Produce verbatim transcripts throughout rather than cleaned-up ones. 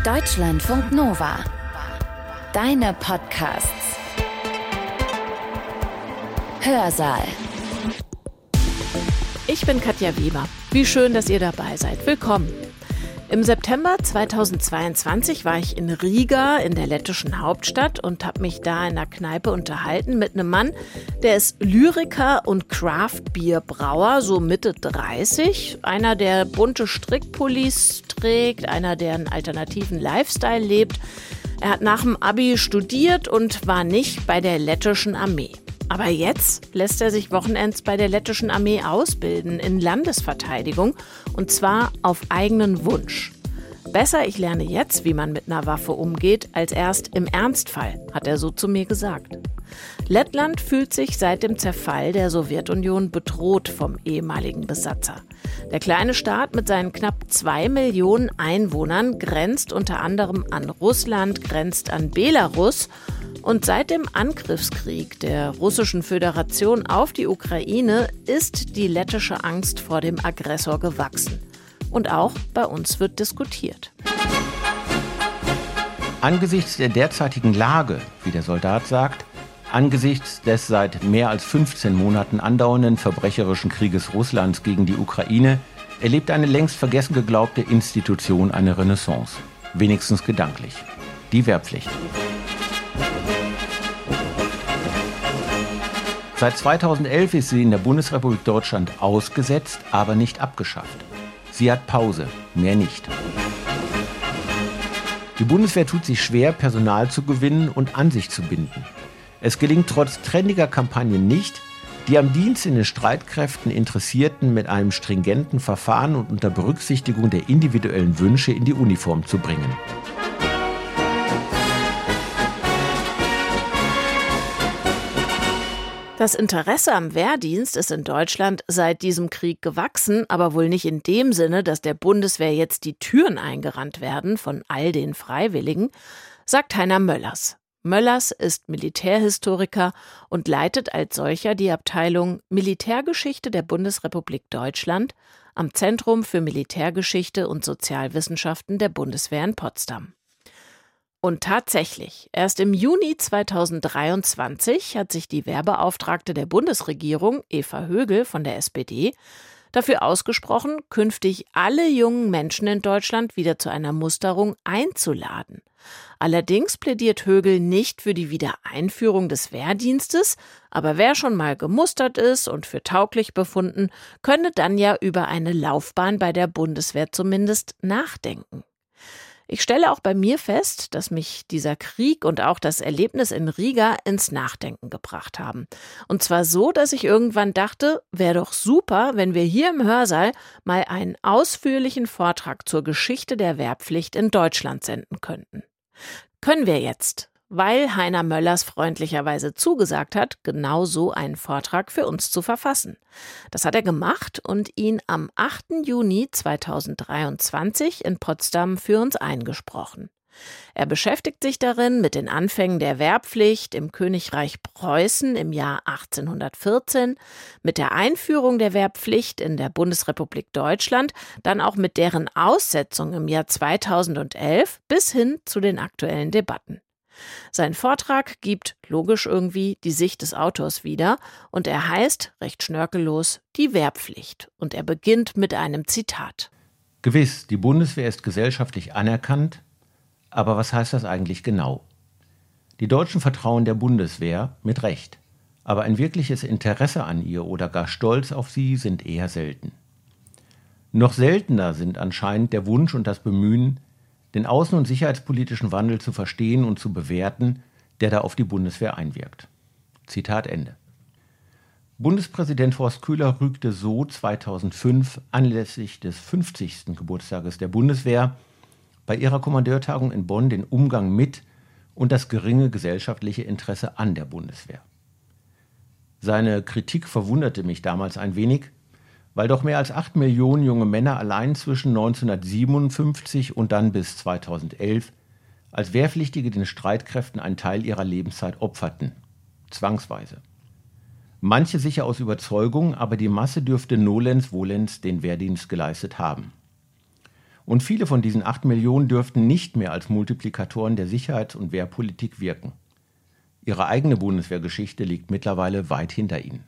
Deutschlandfunk Nova. Deine Podcasts. Hörsaal. Ich bin Katja Weber. Wie schön, dass ihr dabei seid. Willkommen. Im September zweitausendzweiundzwanzig war ich in Riga, in der lettischen Hauptstadt, und habe mich da in einer Kneipe unterhalten mit einem Mann, der ist Lyriker und Craft-Bier-Brauer, so Mitte dreißig. Einer, der bunte Strickpullis trägt, einer, der einen alternativen Lifestyle lebt. Er hat nach dem Abi studiert und war nicht bei der lettischen Armee. Aber jetzt lässt er sich wochenends bei der lettischen Armee ausbilden in Landesverteidigung, und zwar auf eigenen Wunsch. Besser, ich lerne jetzt, wie man mit einer Waffe umgeht, als erst im Ernstfall, hat er so zu mir gesagt. Lettland fühlt sich seit dem Zerfall der Sowjetunion bedroht vom ehemaligen Besatzer. Der kleine Staat mit seinen knapp zwei Millionen Einwohnern grenzt unter anderem an Russland, grenzt an Belarus. Und seit dem Angriffskrieg der Russischen Föderation auf die Ukraine ist die lettische Angst vor dem Aggressor gewachsen. Und auch bei uns wird diskutiert. Angesichts der derzeitigen Lage, wie der Soldat sagt, angesichts des seit mehr als fünfzehn Monaten andauernden verbrecherischen Krieges Russlands gegen die Ukraine, erlebt eine längst vergessen geglaubte Institution eine Renaissance. Wenigstens gedanklich. Die Wehrpflicht. Seit zweitausendelf ist sie in der Bundesrepublik Deutschland ausgesetzt, aber nicht abgeschafft. Sie hat Pause, mehr nicht. Die Bundeswehr tut sich schwer, Personal zu gewinnen und an sich zu binden. Es gelingt trotz trendiger Kampagnen nicht, die am Dienst in den Streitkräften Interessierten mit einem stringenten Verfahren und unter Berücksichtigung der individuellen Wünsche in die Uniform zu bringen. Das Interesse am Wehrdienst ist in Deutschland seit diesem Krieg gewachsen, aber wohl nicht in dem Sinne, dass der Bundeswehr jetzt die Türen eingerannt werden von all den Freiwilligen, sagt Heiner Möllers. Möllers ist Militärhistoriker und leitet als solcher die Abteilung Militärgeschichte der Bundesrepublik Deutschland am Zentrum für Militärgeschichte und Sozialwissenschaften der Bundeswehr in Potsdam. Und tatsächlich, erst im Juni zweitausenddreiundzwanzig hat sich die Wehrbeauftragte der Bundesregierung, Eva Högel von der S P D, dafür ausgesprochen, künftig alle jungen Menschen in Deutschland wieder zu einer Musterung einzuladen. Allerdings plädiert Högel nicht für die Wiedereinführung des Wehrdienstes, aber wer schon mal gemustert ist und für tauglich befunden, könne dann ja über eine Laufbahn bei der Bundeswehr zumindest nachdenken. Ich stelle auch bei mir fest, dass mich dieser Krieg und auch das Erlebnis in Riga ins Nachdenken gebracht haben. Und zwar so, dass ich irgendwann dachte, wäre doch super, wenn wir hier im Hörsaal mal einen ausführlichen Vortrag zur Geschichte der Wehrpflicht in Deutschland senden könnten. Können wir jetzt, weil Heiner Möllers freundlicherweise zugesagt hat, genau so einen Vortrag für uns zu verfassen. Das hat er gemacht und ihn am achten Juni zweitausenddreiundzwanzig in Potsdam für uns eingesprochen. Er beschäftigt sich darin mit den Anfängen der Wehrpflicht im Königreich Preußen im Jahr achtzehnhundertvierzehn, mit der Einführung der Wehrpflicht in der Bundesrepublik Deutschland, dann auch mit deren Aussetzung im Jahr zweitausendelf bis hin zu den aktuellen Debatten. Sein Vortrag gibt, logisch irgendwie, die Sicht des Autors wieder und er heißt, recht schnörkellos, die Wehrpflicht. Und er beginnt mit einem Zitat. Gewiss, die Bundeswehr ist gesellschaftlich anerkannt, aber was heißt das eigentlich genau? Die Deutschen vertrauen der Bundeswehr mit Recht, aber ein wirkliches Interesse an ihr oder gar Stolz auf sie sind eher selten. Noch seltener sind anscheinend der Wunsch und das Bemühen, den außen- und sicherheitspolitischen Wandel zu verstehen und zu bewerten, der da auf die Bundeswehr einwirkt. Zitat Ende. Bundespräsident Horst Köhler rügte so zweitausendfünf anlässlich des fünfzigsten Geburtstages der Bundeswehr bei ihrer Kommandeurtagung in Bonn den Umgang mit und das geringe gesellschaftliche Interesse an der Bundeswehr. Seine Kritik verwunderte mich damals ein wenig, weil doch mehr als acht Millionen junge Männer allein zwischen neunzehnhundertsiebenundfünfzig und dann bis zweitausendelf als Wehrpflichtige den Streitkräften einen Teil ihrer Lebenszeit opferten. Zwangsweise. Manche sicher aus Überzeugung, aber die Masse dürfte nolens volens den Wehrdienst geleistet haben. Und viele von diesen acht Millionen dürften nicht mehr als Multiplikatoren der Sicherheits- und Wehrpolitik wirken. Ihre eigene Bundeswehrgeschichte liegt mittlerweile weit hinter ihnen.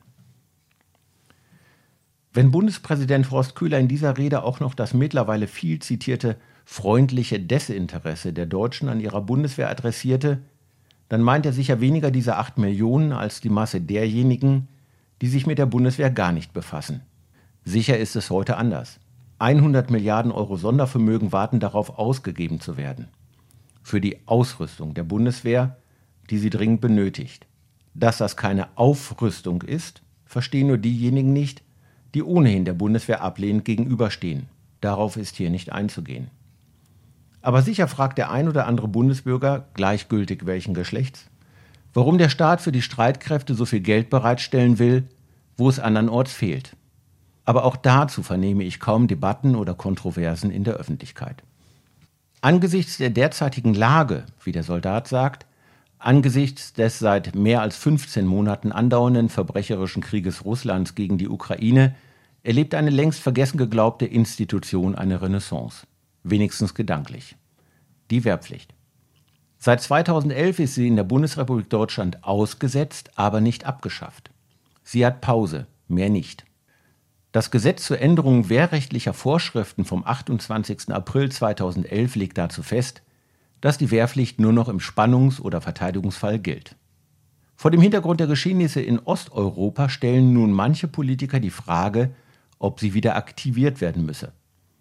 Wenn Bundespräsident Horst Köhler in dieser Rede auch noch das mittlerweile viel zitierte freundliche Desinteresse der Deutschen an ihrer Bundeswehr adressierte, dann meint er sicher weniger diese acht Millionen als die Masse derjenigen, die sich mit der Bundeswehr gar nicht befassen. Sicher ist es heute anders. hundert Milliarden Euro Sondervermögen warten darauf, ausgegeben zu werden. Für die Ausrüstung der Bundeswehr, die sie dringend benötigt. Dass das keine Aufrüstung ist, verstehen nur diejenigen nicht, die ohnehin der Bundeswehr ablehnend gegenüberstehen. Darauf ist hier nicht einzugehen. Aber sicher fragt der ein oder andere Bundesbürger, gleichgültig welchen Geschlechts, warum der Staat für die Streitkräfte so viel Geld bereitstellen will, wo es andernorts fehlt. Aber auch dazu vernehme ich kaum Debatten oder Kontroversen in der Öffentlichkeit. Angesichts der derzeitigen Lage, wie der Soldat sagt, angesichts des seit mehr als fünfzehn Monaten andauernden verbrecherischen Krieges Russlands gegen die Ukraine, erlebt eine längst vergessen geglaubte Institution eine Renaissance. Wenigstens gedanklich. Die Wehrpflicht. Seit zweitausendelf ist sie in der Bundesrepublik Deutschland ausgesetzt, aber nicht abgeschafft. Sie hat Pause, mehr nicht. Das Gesetz zur Änderung wehrrechtlicher Vorschriften vom achtundzwanzigsten April zweitausendelf legt dazu fest, dass die Wehrpflicht nur noch im Spannungs- oder Verteidigungsfall gilt. Vor dem Hintergrund der Geschehnisse in Osteuropa stellen nun manche Politiker die Frage, ob sie wieder aktiviert werden müsse.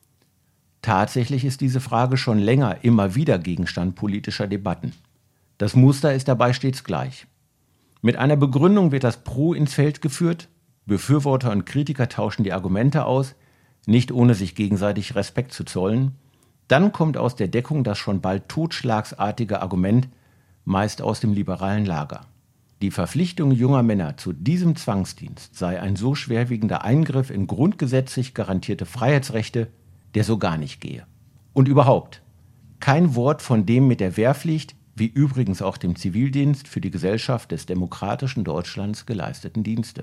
Tatsächlich ist diese Frage schon länger immer wieder Gegenstand politischer Debatten. Das Muster ist dabei stets gleich. Mit einer Begründung wird das Pro ins Feld geführt, Befürworter und Kritiker tauschen die Argumente aus, nicht ohne sich gegenseitig Respekt zu zollen. Dann kommt aus der Deckung das schon bald totschlagsartige Argument, meist aus dem liberalen Lager. Die Verpflichtung junger Männer zu diesem Zwangsdienst sei ein so schwerwiegender Eingriff in grundgesetzlich garantierte Freiheitsrechte, der so gar nicht gehe. Und überhaupt, kein Wort von dem mit der Wehrpflicht, wie übrigens auch dem Zivildienst für die Gesellschaft des demokratischen Deutschlands geleisteten Dienste.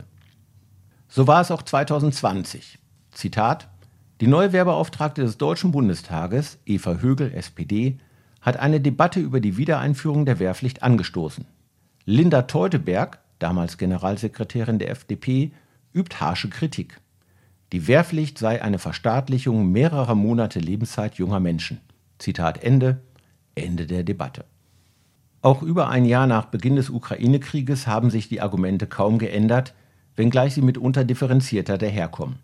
So war es auch zweitausendzwanzig. Zitat: Die neue Wehrbeauftragte des Deutschen Bundestages, Eva Högel, S P D, hat eine Debatte über die Wiedereinführung der Wehrpflicht angestoßen. Linda Teuteberg, damals Generalsekretärin der F D P, übt harsche Kritik. Die Wehrpflicht sei eine Verstaatlichung mehrerer Monate Lebenszeit junger Menschen. Zitat Ende, Ende der Debatte. Auch über ein Jahr nach Beginn des Ukraine-Krieges haben sich die Argumente kaum geändert, wenngleich sie mitunter differenzierter daherkommen.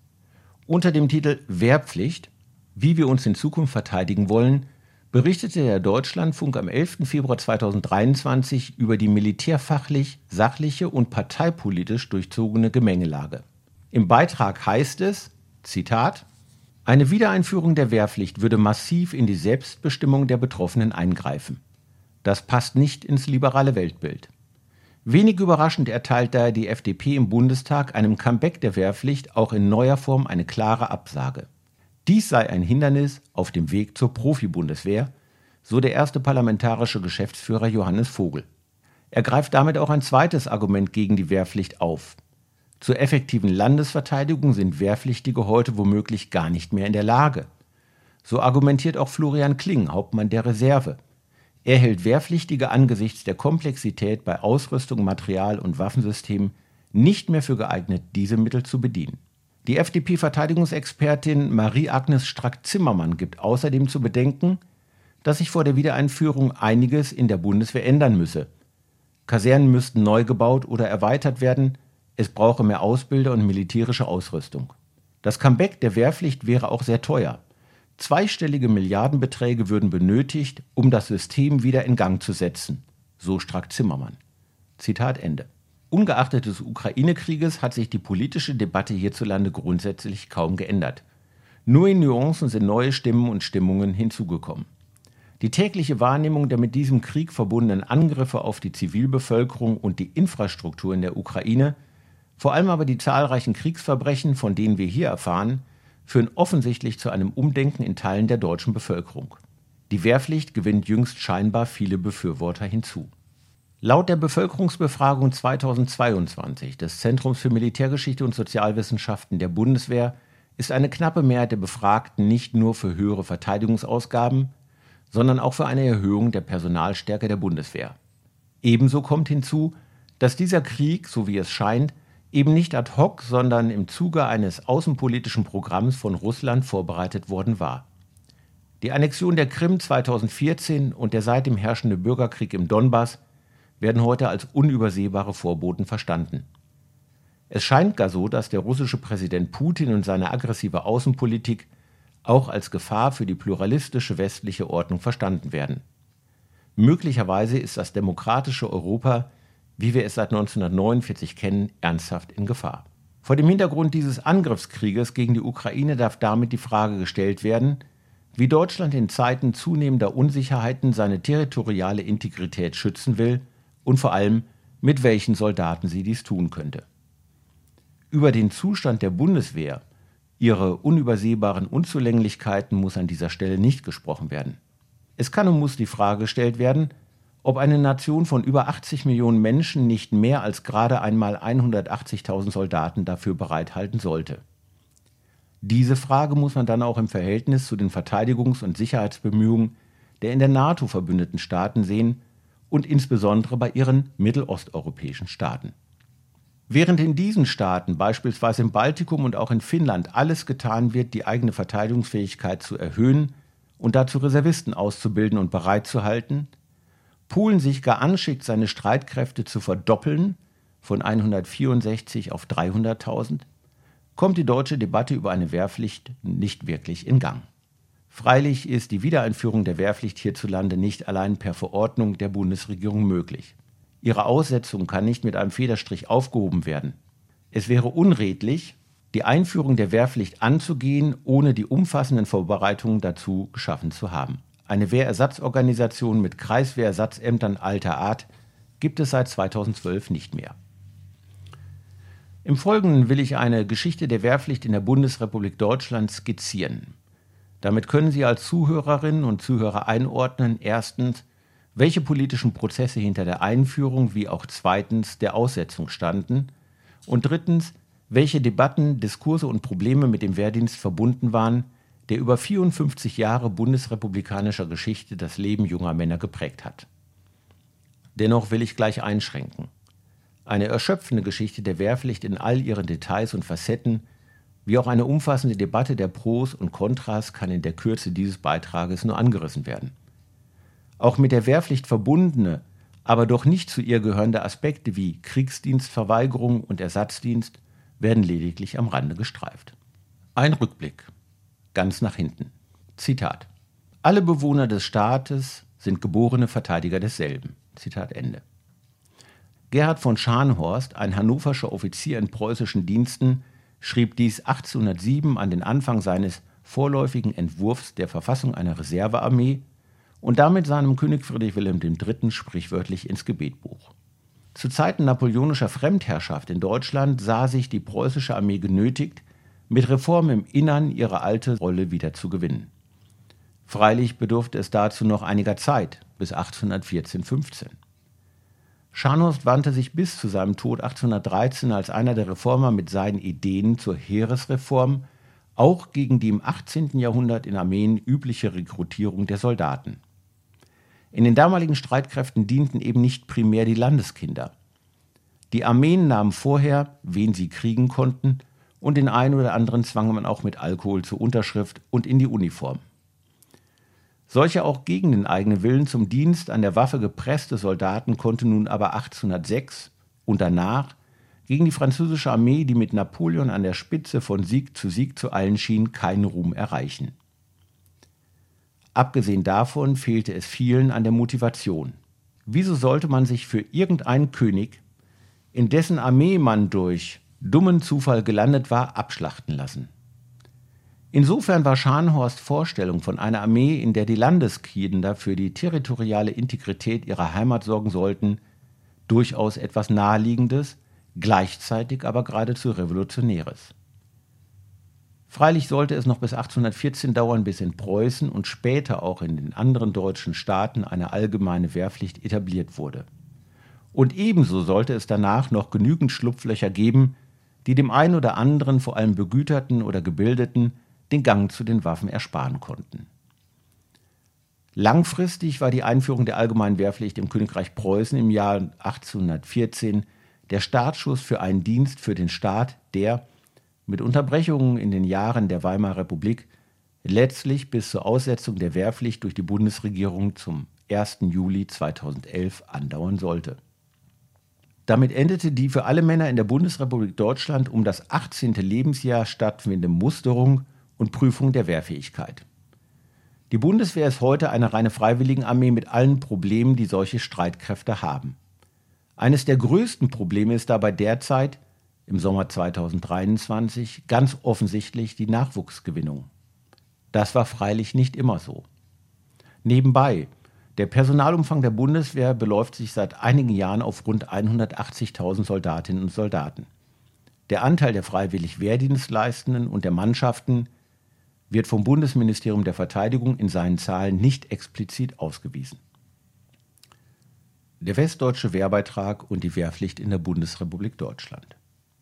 Unter dem Titel Wehrpflicht, wie wir uns in Zukunft verteidigen wollen, berichtete der Deutschlandfunk am elften Februar zweitausenddreiundzwanzig über die militärfachlich, sachliche und parteipolitisch durchzogene Gemengelage. Im Beitrag heißt es, Zitat: Eine Wiedereinführung der Wehrpflicht würde massiv in die Selbstbestimmung der Betroffenen eingreifen. Das passt nicht ins liberale Weltbild. Wenig überraschend erteilt daher die F D P im Bundestag einem Comeback der Wehrpflicht auch in neuer Form eine klare Absage. Dies sei ein Hindernis auf dem Weg zur Profi-Bundeswehr, so der erste parlamentarische Geschäftsführer Johannes Vogel. Er greift damit auch ein zweites Argument gegen die Wehrpflicht auf. Zur effektiven Landesverteidigung sind Wehrpflichtige heute womöglich gar nicht mehr in der Lage. So argumentiert auch Florian Kling, Hauptmann der Reserve. Er hält Wehrpflichtige angesichts der Komplexität bei Ausrüstung, Material und Waffensystemen nicht mehr für geeignet, diese Mittel zu bedienen. Die F D P-Verteidigungsexpertin Marie-Agnes Strack-Zimmermann gibt außerdem zu bedenken, dass sich vor der Wiedereinführung einiges in der Bundeswehr ändern müsse. Kasernen müssten neu gebaut oder erweitert werden, es brauche mehr Ausbilder und militärische Ausrüstung. Das Comeback der Wehrpflicht wäre auch sehr teuer. Zweistellige Milliardenbeträge würden benötigt, um das System wieder in Gang zu setzen, so Strack-Zimmermann. Zitat Ende. Ungeachtet des Ukraine-Krieges hat sich die politische Debatte hierzulande grundsätzlich kaum geändert. Nur in Nuancen sind neue Stimmen und Stimmungen hinzugekommen. Die tägliche Wahrnehmung der mit diesem Krieg verbundenen Angriffe auf die Zivilbevölkerung und die Infrastruktur in der Ukraine, vor allem aber die zahlreichen Kriegsverbrechen, von denen wir hier erfahren, führen offensichtlich zu einem Umdenken in Teilen der deutschen Bevölkerung. Die Wehrpflicht gewinnt jüngst scheinbar viele Befürworter hinzu. Laut der Bevölkerungsbefragung zweitausendzweiundzwanzig des Zentrums für Militärgeschichte und Sozialwissenschaften der Bundeswehr ist eine knappe Mehrheit der Befragten nicht nur für höhere Verteidigungsausgaben, sondern auch für eine Erhöhung der Personalstärke der Bundeswehr. Ebenso kommt hinzu, dass dieser Krieg, so wie es scheint, eben nicht ad hoc, sondern im Zuge eines außenpolitischen Programms von Russland vorbereitet worden war. Die Annexion der Krim zweitausendvierzehn und der seitdem herrschende Bürgerkrieg im Donbass werden heute als unübersehbare Vorboten verstanden. Es scheint gar so, dass der russische Präsident Putin und seine aggressive Außenpolitik auch als Gefahr für die pluralistische westliche Ordnung verstanden werden. Möglicherweise ist das demokratische Europa, wie wir es seit neunzehnhundertneunundvierzig kennen, ernsthaft in Gefahr. Vor dem Hintergrund dieses Angriffskrieges gegen die Ukraine darf damit die Frage gestellt werden, wie Deutschland in Zeiten zunehmender Unsicherheiten seine territoriale Integrität schützen will und vor allem, mit welchen Soldaten sie dies tun könnte. Über den Zustand der Bundeswehr, ihre unübersehbaren Unzulänglichkeiten muss an dieser Stelle nicht gesprochen werden. Es kann und muss die Frage gestellt werden, ob eine Nation von über achtzig Millionen Menschen nicht mehr als gerade einmal hundertachtzigtausend Soldaten dafür bereithalten sollte. Diese Frage muss man dann auch im Verhältnis zu den Verteidigungs- und Sicherheitsbemühungen der in der NATO verbündeten Staaten sehen und insbesondere bei ihren mittelosteuropäischen Staaten. Während in diesen Staaten, beispielsweise im Baltikum und auch in Finnland, alles getan wird, die eigene Verteidigungsfähigkeit zu erhöhen und dazu Reservisten auszubilden und bereitzuhalten, Polen sich gar anschickt, seine Streitkräfte zu verdoppeln, von hundertvierundsechzig auf dreihunderttausend, kommt die deutsche Debatte über eine Wehrpflicht nicht wirklich in Gang. Freilich ist die Wiedereinführung der Wehrpflicht hierzulande nicht allein per Verordnung der Bundesregierung möglich. Ihre Aussetzung kann nicht mit einem Federstrich aufgehoben werden. Es wäre unredlich, die Einführung der Wehrpflicht anzugehen, ohne die umfassenden Vorbereitungen dazu geschaffen zu haben. Eine Wehrersatzorganisation mit Kreiswehrersatzämtern alter Art gibt es seit zweitausendzwölf nicht mehr. Im Folgenden will ich eine Geschichte der Wehrpflicht in der Bundesrepublik Deutschland skizzieren. Damit können Sie als Zuhörerinnen und Zuhörer einordnen, erstens, welche politischen Prozesse hinter der Einführung wie auch zweitens der Aussetzung standen und drittens, welche Debatten, Diskurse und Probleme mit dem Wehrdienst verbunden waren, der über vierundfünfzig Jahre bundesrepublikanischer Geschichte das Leben junger Männer geprägt hat. Dennoch will ich gleich einschränken. Eine erschöpfende Geschichte der Wehrpflicht in all ihren Details und Facetten, wie auch eine umfassende Debatte der Pros und Kontras kann in der Kürze dieses Beitrages nur angerissen werden. Auch mit der Wehrpflicht verbundene, aber doch nicht zu ihr gehörende Aspekte wie Kriegsdienstverweigerung und Ersatzdienst werden lediglich am Rande gestreift. Ein Rückblick. Ganz nach hinten. Zitat. Alle Bewohner des Staates sind geborene Verteidiger desselben. Zitat Ende. Gerhard von Scharnhorst, ein hannoverscher Offizier in preußischen Diensten, schrieb dies achtzehnhundertsieben an den Anfang seines vorläufigen Entwurfs der Verfassung einer Reservearmee und damit seinem König Friedrich Wilhelm der Dritte. Sprichwörtlich ins Gebetbuch. Zu Zeiten napoleonischer Fremdherrschaft in Deutschland sah sich die preußische Armee genötigt, mit Reformen im Innern ihre alte Rolle wieder zu gewinnen. Freilich bedurfte es dazu noch einiger Zeit, bis achtzehnhundertvierzehn fünfzehn. Scharnhorst wandte sich bis zu seinem Tod achtzehnhundertdreizehn als einer der Reformer mit seinen Ideen zur Heeresreform auch gegen die im achtzehnten Jahrhundert in Armeen übliche Rekrutierung der Soldaten. In den damaligen Streitkräften dienten eben nicht primär die Landeskinder. Die Armeen nahmen vorher, wen sie kriegen konnten, und den einen oder anderen zwang man auch mit Alkohol zur Unterschrift und in die Uniform. Solche auch gegen den eigenen Willen zum Dienst an der Waffe gepresste Soldaten konnten nun aber achtzehnhundertsechs und danach gegen die französische Armee, die mit Napoleon an der Spitze von Sieg zu Sieg zu eilen schien, keinen Ruhm erreichen. Abgesehen davon fehlte es vielen an der Motivation. Wieso sollte man sich für irgendeinen König, in dessen Armee man durch dummen Zufall gelandet war, abschlachten lassen? Insofern war Scharnhorsts Vorstellung von einer Armee, in der die Landeskinder für die territoriale Integrität ihrer Heimat sorgen sollten, durchaus etwas Naheliegendes, gleichzeitig aber geradezu Revolutionäres. Freilich sollte es noch bis achtzehnhundertvierzehn dauern, bis in Preußen und später auch in den anderen deutschen Staaten eine allgemeine Wehrpflicht etabliert wurde. Und ebenso sollte es danach noch genügend Schlupflöcher geben, die dem einen oder anderen, vor allem Begüterten oder Gebildeten, den Gang zu den Waffen ersparen konnten. Langfristig war die Einführung der allgemeinen Wehrpflicht im Königreich Preußen im Jahr achtzehnhundertvierzehn der Startschuss für einen Dienst für den Staat, der, mit Unterbrechungen in den Jahren der Weimarer Republik, letztlich bis zur Aussetzung der Wehrpflicht durch die Bundesregierung zum ersten Juli zweitausendelf andauern sollte. Damit endete die für alle Männer in der Bundesrepublik Deutschland um das achtzehnte Lebensjahr stattfindende Musterung und Prüfung der Wehrfähigkeit. Die Bundeswehr ist heute eine reine Freiwilligenarmee mit allen Problemen, die solche Streitkräfte haben. Eines der größten Probleme ist dabei derzeit, im Sommer zweitausenddreiundzwanzig, ganz offensichtlich die Nachwuchsgewinnung. Das war freilich nicht immer so. Nebenbei, der Personalumfang der Bundeswehr beläuft sich seit einigen Jahren auf rund hundertachtzigtausend Soldatinnen und Soldaten. Der Anteil der freiwillig Wehrdienstleistenden und der Mannschaften wird vom Bundesministerium der Verteidigung in seinen Zahlen nicht explizit ausgewiesen. Der westdeutsche Wehrbeitrag und die Wehrpflicht in der Bundesrepublik Deutschland.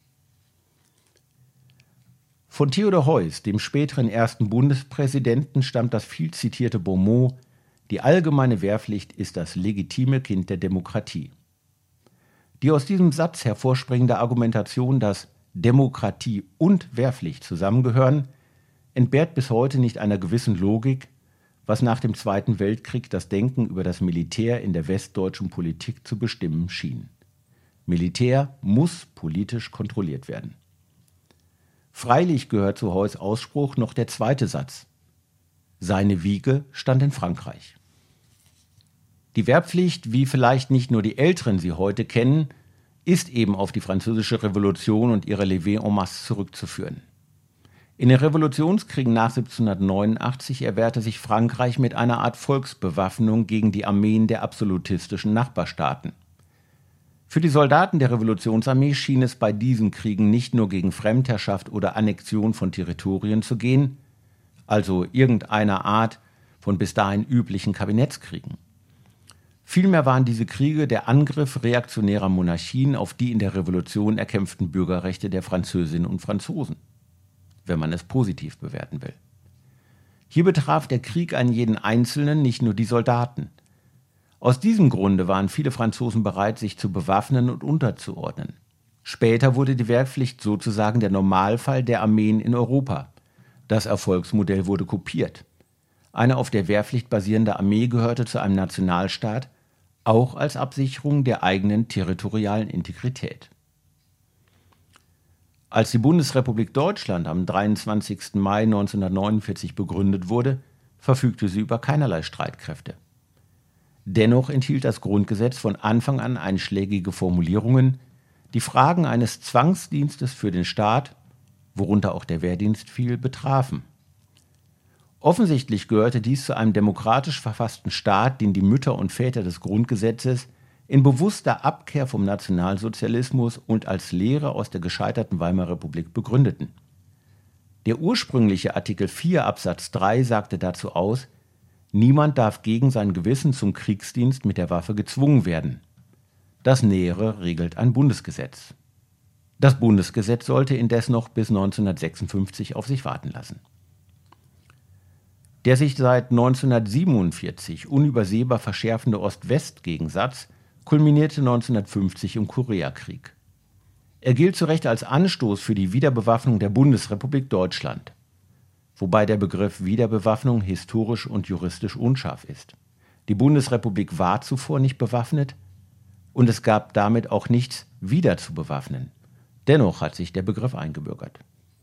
Von Theodor Heuss, dem späteren ersten Bundespräsidenten, stammt das viel zitierte Bonmot: Die allgemeine Wehrpflicht ist das legitime Kind der Demokratie. Die aus diesem Satz hervorspringende Argumentation, dass Demokratie und Wehrpflicht zusammengehören, entbehrt bis heute nicht einer gewissen Logik, was nach dem Zweiten Weltkrieg das Denken über das Militär in der westdeutschen Politik zu bestimmen schien. Militär muss politisch kontrolliert werden. Freilich gehört zu Heuss' Ausspruch noch der zweite Satz: Seine Wiege stand in Frankreich. Die Wehrpflicht, wie vielleicht nicht nur die Älteren sie heute kennen, ist eben auf die Französische Revolution und ihre Levée en masse zurückzuführen. In den Revolutionskriegen nach siebzehnhundertneunundachtzig erwehrte sich Frankreich mit einer Art Volksbewaffnung gegen die Armeen der absolutistischen Nachbarstaaten. Für die Soldaten der Revolutionsarmee schien es bei diesen Kriegen nicht nur gegen Fremdherrschaft oder Annexion von Territorien zu gehen, also irgendeiner Art von bis dahin üblichen Kabinettskriegen. Vielmehr waren diese Kriege der Angriff reaktionärer Monarchien auf die in der Revolution erkämpften Bürgerrechte der Französinnen und Franzosen, wenn man es positiv bewerten will. Hier betraf der Krieg einen jeden Einzelnen, nicht nur die Soldaten. Aus diesem Grunde waren viele Franzosen bereit, sich zu bewaffnen und unterzuordnen. Später wurde die Wehrpflicht sozusagen der Normalfall der Armeen in Europa. Das Erfolgsmodell wurde kopiert. Eine auf der Wehrpflicht basierende Armee gehörte zu einem Nationalstaat, auch als Absicherung der eigenen territorialen Integrität. Als die Bundesrepublik Deutschland am dreiundzwanzigsten Mai neunzehnhundertneunundvierzig begründet wurde, verfügte sie über keinerlei Streitkräfte. Dennoch enthielt das Grundgesetz von Anfang an einschlägige Formulierungen, die Fragen eines Zwangsdienstes für den Staat, worunter auch der Wehrdienst fiel, betrafen. Offensichtlich gehörte dies zu einem demokratisch verfassten Staat, den die Mütter und Väter des Grundgesetzes in bewusster Abkehr vom Nationalsozialismus und als Lehre aus der gescheiterten Weimarer Republik begründeten. Der ursprüngliche Artikel vier Absatz drei sagte dazu aus: Niemand darf gegen sein Gewissen zum Kriegsdienst mit der Waffe gezwungen werden. Das Nähere regelt ein Bundesgesetz. Das Bundesgesetz sollte indes noch bis neunzehnhundertsechsundfünfzig auf sich warten lassen. Der sich seit neunzehnhundertsiebenundvierzig unübersehbar verschärfende Ost-West-Gegensatz kulminierte neunzehnhundertfünfzig im Koreakrieg. Er gilt zu Recht als Anstoß für die Wiederbewaffnung der Bundesrepublik Deutschland, wobei der Begriff Wiederbewaffnung historisch und juristisch unscharf ist. Die Bundesrepublik war zuvor nicht bewaffnet und es gab damit auch nichts wieder zu bewaffnen. Dennoch hat sich der Begriff eingebürgert.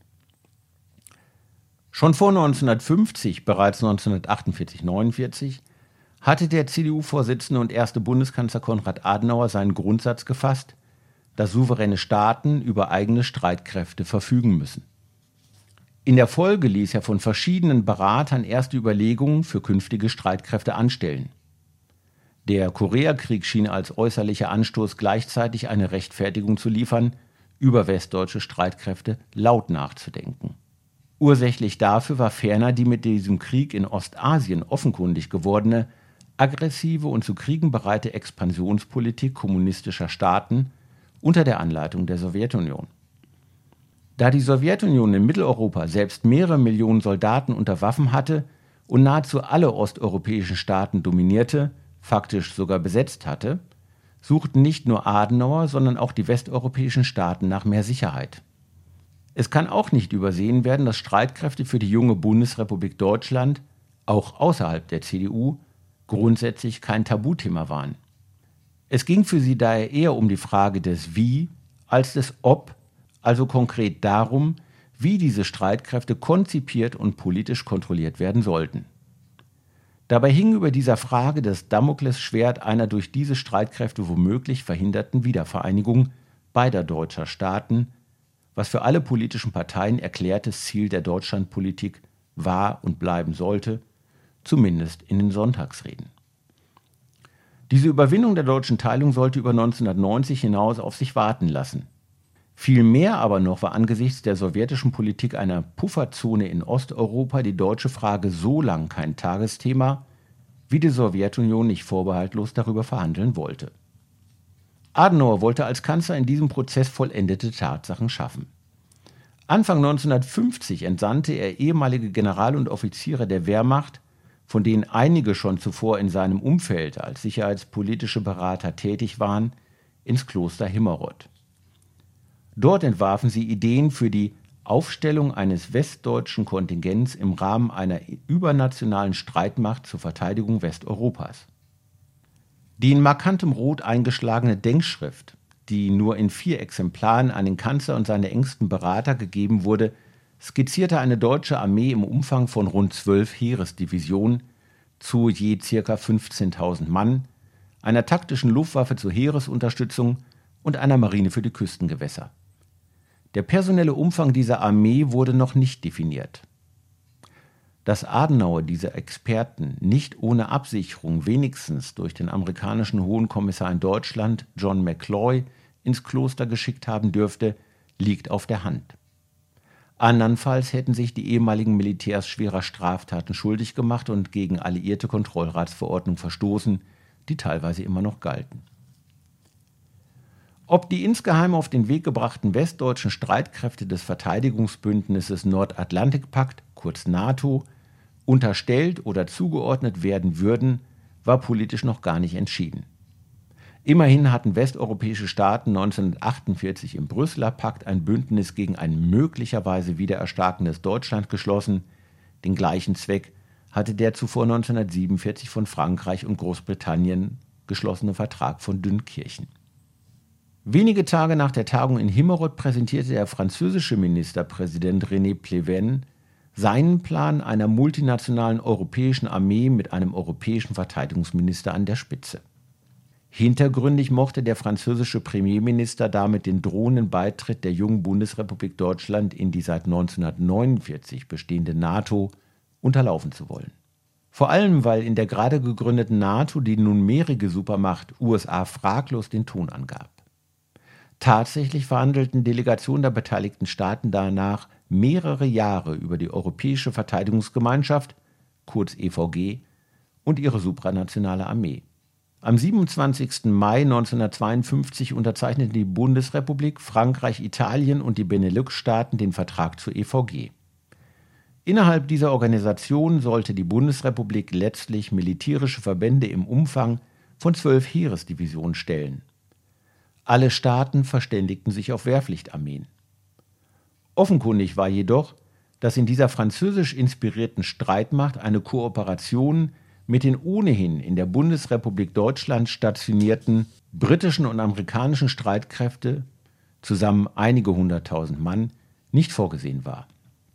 Schon vor neunzehnhundertfünfzig, bereits neunzehnhundertachtundvierzig neunundvierzig, hatte der C D U-Vorsitzende und erste Bundeskanzler Konrad Adenauer seinen Grundsatz gefasst, dass souveräne Staaten über eigene Streitkräfte verfügen müssen. In der Folge ließ er von verschiedenen Beratern erste Überlegungen für künftige Streitkräfte anstellen. Der Koreakrieg schien als äußerlicher Anstoß gleichzeitig eine Rechtfertigung zu liefern, über westdeutsche Streitkräfte laut nachzudenken. Ursächlich dafür war ferner die mit diesem Krieg in Ostasien offenkundig gewordene, aggressive und zu Kriegen bereite Expansionspolitik kommunistischer Staaten unter der Anleitung der Sowjetunion. Da die Sowjetunion in Mitteleuropa selbst mehrere Millionen Soldaten unter Waffen hatte und nahezu alle osteuropäischen Staaten dominierte, faktisch sogar besetzt hatte, suchten nicht nur Adenauer, sondern auch die westeuropäischen Staaten nach mehr Sicherheit. Es kann auch nicht übersehen werden, dass Streitkräfte für die junge Bundesrepublik Deutschland, auch außerhalb der C D U, grundsätzlich kein Tabuthema waren. Es ging für sie daher eher um die Frage des Wie als des Ob, also konkret darum, wie diese Streitkräfte konzipiert und politisch kontrolliert werden sollten. Dabei hing über dieser Frage das Damoklesschwert einer durch diese Streitkräfte womöglich verhinderten Wiedervereinigung beider deutscher Staaten, was für alle politischen Parteien erklärtes Ziel der Deutschlandpolitik war und bleiben sollte, zumindest in den Sonntagsreden. Diese Überwindung der deutschen Teilung sollte über neunzehnhundertneunzig hinaus auf sich warten lassen. Viel mehr aber noch war angesichts der sowjetischen Politik einer Pufferzone in Osteuropa die deutsche Frage so lang kein Tagesthema, wie die Sowjetunion nicht vorbehaltlos darüber verhandeln wollte. Adenauer wollte als Kanzler in diesem Prozess vollendete Tatsachen schaffen. Anfang neunzehnhundertfünfzig entsandte er ehemalige General- und Offiziere der Wehrmacht, von denen einige schon zuvor in seinem Umfeld als sicherheitspolitische Berater tätig waren, ins Kloster Himmerod. Dort entwarfen sie Ideen für die Aufstellung eines westdeutschen Kontingents im Rahmen einer übernationalen Streitmacht zur Verteidigung Westeuropas. Die in markantem Rot eingeschlagene Denkschrift, die nur in vier Exemplaren an den Kanzler und seine engsten Berater gegeben wurde, skizzierte eine deutsche Armee im Umfang von rund zwölf Heeresdivisionen zu je ca. fünfzehntausend Mann, einer taktischen Luftwaffe zur Heeresunterstützung und einer Marine für die Küstengewässer. Der personelle Umfang dieser Armee wurde noch nicht definiert. Dass Adenauer diese Experten nicht ohne Absicherung wenigstens durch den amerikanischen Hohen Kommissar in Deutschland, John McCloy, ins Kloster geschickt haben dürfte, liegt auf der Hand. Andernfalls hätten sich die ehemaligen Militärs schwerer Straftaten schuldig gemacht und gegen alliierte Kontrollratsverordnungen verstoßen, die teilweise immer noch galten. Ob die insgeheim auf den Weg gebrachten westdeutschen Streitkräfte des Verteidigungsbündnisses Nordatlantikpakt, kurz NATO, unterstellt oder zugeordnet werden würden, war politisch noch gar nicht entschieden. Immerhin hatten westeuropäische Staaten neunzehnhundertachtundvierzig im Brüsseler Pakt ein Bündnis gegen ein möglicherweise wiedererstarkendes Deutschland geschlossen. Den gleichen Zweck hatte der zuvor neunzehnhundertsiebenundvierzig von Frankreich und Großbritannien geschlossene Vertrag von Dünkirchen. Wenige Tage nach der Tagung in Himmerod präsentierte der französische Ministerpräsident René Pleven seinen Plan einer multinationalen europäischen Armee mit einem europäischen Verteidigungsminister an der Spitze. Hintergründig mochte der französische Premierminister damit den drohenden Beitritt der jungen Bundesrepublik Deutschland in die seit neunzehnhundertneunundvierzig bestehende NATO unterlaufen zu wollen. Vor allem, weil in der gerade gegründeten NATO die nunmehrige Supermacht U S A fraglos den Ton angab. Tatsächlich verhandelten Delegationen der beteiligten Staaten danach mehrere Jahre über die Europäische Verteidigungsgemeinschaft, kurz E V G, und ihre supranationale Armee. Am siebenundzwanzigsten Mai neunzehnhundertzweiundfünfzig unterzeichneten die Bundesrepublik, Frankreich, Italien und die Benelux-Staaten den Vertrag zur E V G. Innerhalb dieser Organisation sollte die Bundesrepublik letztlich militärische Verbände im Umfang von zwölf Heeresdivisionen stellen. Alle Staaten verständigten sich auf Wehrpflichtarmeen. Offenkundig war jedoch, dass in dieser französisch inspirierten Streitmacht eine Kooperation mit den ohnehin in der Bundesrepublik Deutschland stationierten britischen und amerikanischen Streitkräfte, zusammen einige hunderttausend Mann, nicht vorgesehen war.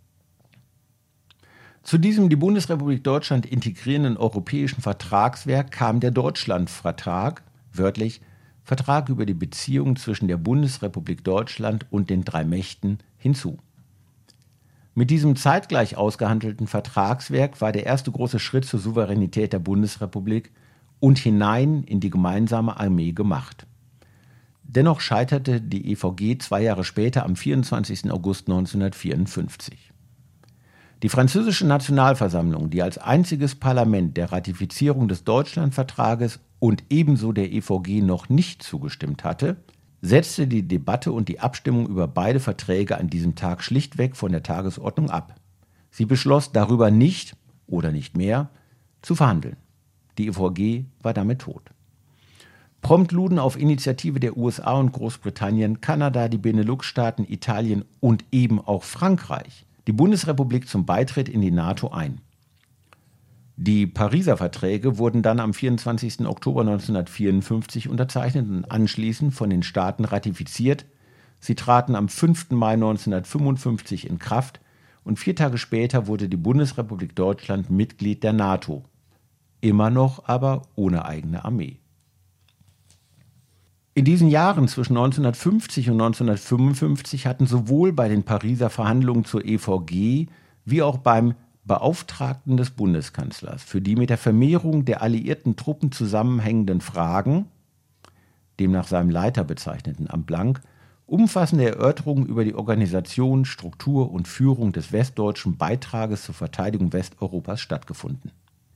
Zu diesem die Bundesrepublik Deutschland integrierenden europäischen Vertragswerk kam der Deutschlandvertrag, wörtlich Vertrag über die Beziehungen zwischen der Bundesrepublik Deutschland und den drei Mächten, hinzu. Mit diesem zeitgleich ausgehandelten Vertragswerk war der erste große Schritt zur Souveränität der Bundesrepublik und hinein in die gemeinsame Armee gemacht. Dennoch scheiterte die E V G zwei Jahre später am vierundzwanzigsten August neunzehnhundertvierundfünfzig. Die französische Nationalversammlung, die als einziges Parlament der Ratifizierung des Deutschlandvertrages und ebenso der E V G noch nicht zugestimmt hatte, setzte die Debatte und die Abstimmung über beide Verträge an diesem Tag schlichtweg von der Tagesordnung ab. Sie beschloss, darüber nicht oder nicht mehr zu verhandeln. Die E V G war damit tot. Prompt luden auf Initiative der U S A und Großbritannien, Kanada, die Benelux-Staaten, Italien und eben auch Frankreich die Bundesrepublik zum Beitritt in die NATO ein. Die Pariser Verträge wurden dann am vierundzwanzigsten Oktober neunzehnhundertvierundfünfzig unterzeichnet und anschließend von den Staaten ratifiziert. Sie traten am fünften Mai neunzehnhundertfünfundfünfzig in Kraft und vier Tage später wurde die Bundesrepublik Deutschland Mitglied der NATO. Immer noch aber ohne eigene Armee. In diesen Jahren zwischen neunzehnhundertfünfzig und neunzehnhundertfünfundfünfzig hatten sowohl bei den Pariser Verhandlungen zur E V G wie auch beim Beauftragten des Bundeskanzlers für die mit der Vermehrung der alliierten Truppen zusammenhängenden Fragen, dem nach seinem Leiter bezeichneten Amt Blank, umfassende Erörterungen über die Organisation, Struktur und Führung des westdeutschen Beitrages zur Verteidigung Westeuropas stattgefunden.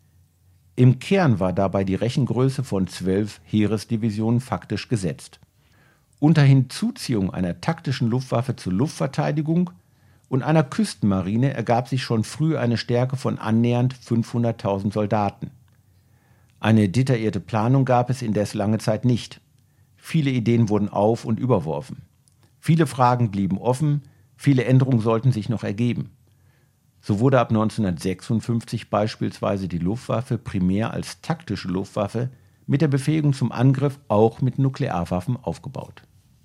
Im Kern war dabei die Rechengröße von zwölf Heeresdivisionen faktisch gesetzt. Unter Hinzuziehung einer taktischen Luftwaffe zur Luftverteidigung und einer Küstenmarine ergab sich schon früh eine Stärke von annähernd fünfhunderttausend Soldaten. Eine detaillierte Planung gab es indes lange Zeit nicht. Viele Ideen wurden auf- und überworfen. Viele Fragen blieben offen, viele Änderungen sollten sich noch ergeben. So wurde ab neunzehnhundertsechsundfünfzig beispielsweise die Luftwaffe primär als taktische Luftwaffe mit der Befähigung zum Angriff auch mit Nuklearwaffen aufgebaut.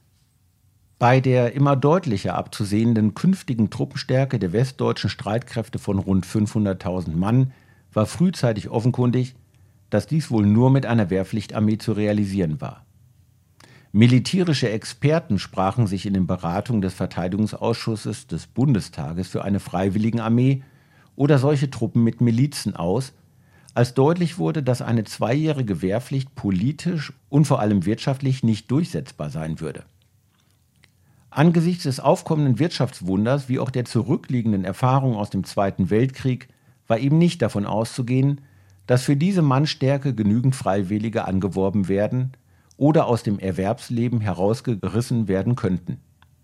Bei der immer deutlicher abzusehenden künftigen Truppenstärke der westdeutschen Streitkräfte von rund fünfhunderttausend Mann war frühzeitig offenkundig, dass dies wohl nur mit einer Wehrpflichtarmee zu realisieren war. Militärische Experten sprachen sich in den Beratungen des Verteidigungsausschusses des Bundestages für eine Freiwilligenarmee oder solche Truppen mit Milizen aus, als deutlich wurde, dass eine zweijährige Wehrpflicht politisch und vor allem wirtschaftlich nicht durchsetzbar sein würde. Angesichts des aufkommenden Wirtschaftswunders wie auch der zurückliegenden Erfahrungen aus dem Zweiten Weltkrieg war eben nicht davon auszugehen, dass für diese Mannstärke genügend Freiwillige angeworben werden oder aus dem Erwerbsleben herausgerissen werden könnten.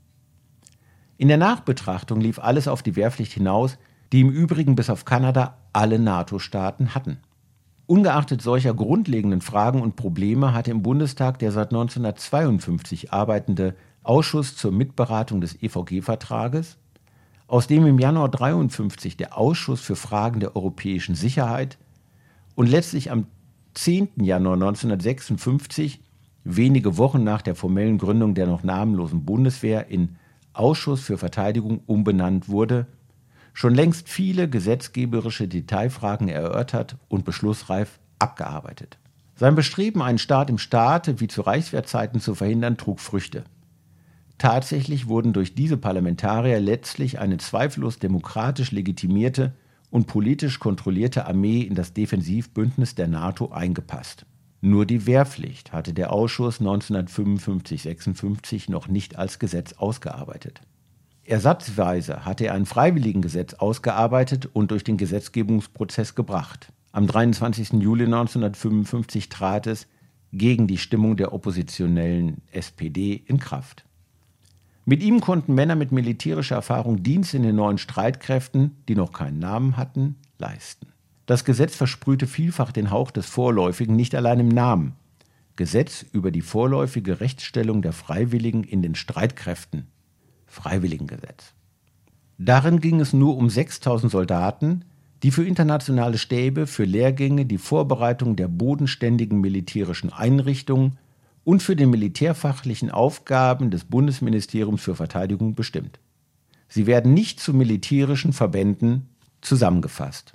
In der Nachbetrachtung lief alles auf die Wehrpflicht hinaus, die im Übrigen bis auf Kanada alle NATO-Staaten hatten. Ungeachtet solcher grundlegenden Fragen und Probleme hatte im Bundestag der seit neunzehnhundertzweiundfünfzig arbeitende Ausschuss zur Mitberatung des E V G-Vertrages, aus dem im Januar neunzehnhundertdreiundfünfzig der Ausschuss für Fragen der europäischen Sicherheit und letztlich am zehnten Januar neunzehnhundertsechsundfünfzig, wenige Wochen nach der formellen Gründung der noch namenlosen Bundeswehr, in Ausschuss für Verteidigung umbenannt wurde, schon längst viele gesetzgeberische Detailfragen erörtert und beschlussreif abgearbeitet. Sein Bestreben, einen Staat im Staate wie zu Reichswehrzeiten zu verhindern, trug Früchte. Tatsächlich wurden durch diese Parlamentarier letztlich eine zweifellos demokratisch legitimierte und politisch kontrollierte Armee in das Defensivbündnis der NATO eingepasst. Nur die Wehrpflicht hatte der Ausschuss neunzehnhundertfünfundfünfzig sechsundfünfzig noch nicht als Gesetz ausgearbeitet. Ersatzweise hatte er ein Freiwilligengesetz ausgearbeitet und durch den Gesetzgebungsprozess gebracht. Am dreiundzwanzigsten Juli neunzehnhundertfünfundfünfzig trat es gegen die Stimmung der oppositionellen S P D in Kraft. Mit ihm konnten Männer mit militärischer Erfahrung Dienst in den neuen Streitkräften, die noch keinen Namen hatten, leisten. Das Gesetz versprühte vielfach den Hauch des Vorläufigen, nicht allein im Namen. Gesetz über die vorläufige Rechtsstellung der Freiwilligen in den Streitkräften. Freiwilligengesetz. Darin ging es nur um sechstausend Soldaten, die für internationale Stäbe, für Lehrgänge, die Vorbereitung der bodenständigen militärischen Einrichtungen und für die militärfachlichen Aufgaben des Bundesministeriums für Verteidigung bestimmt. Sie werden nicht zu militärischen Verbänden zusammengefasst.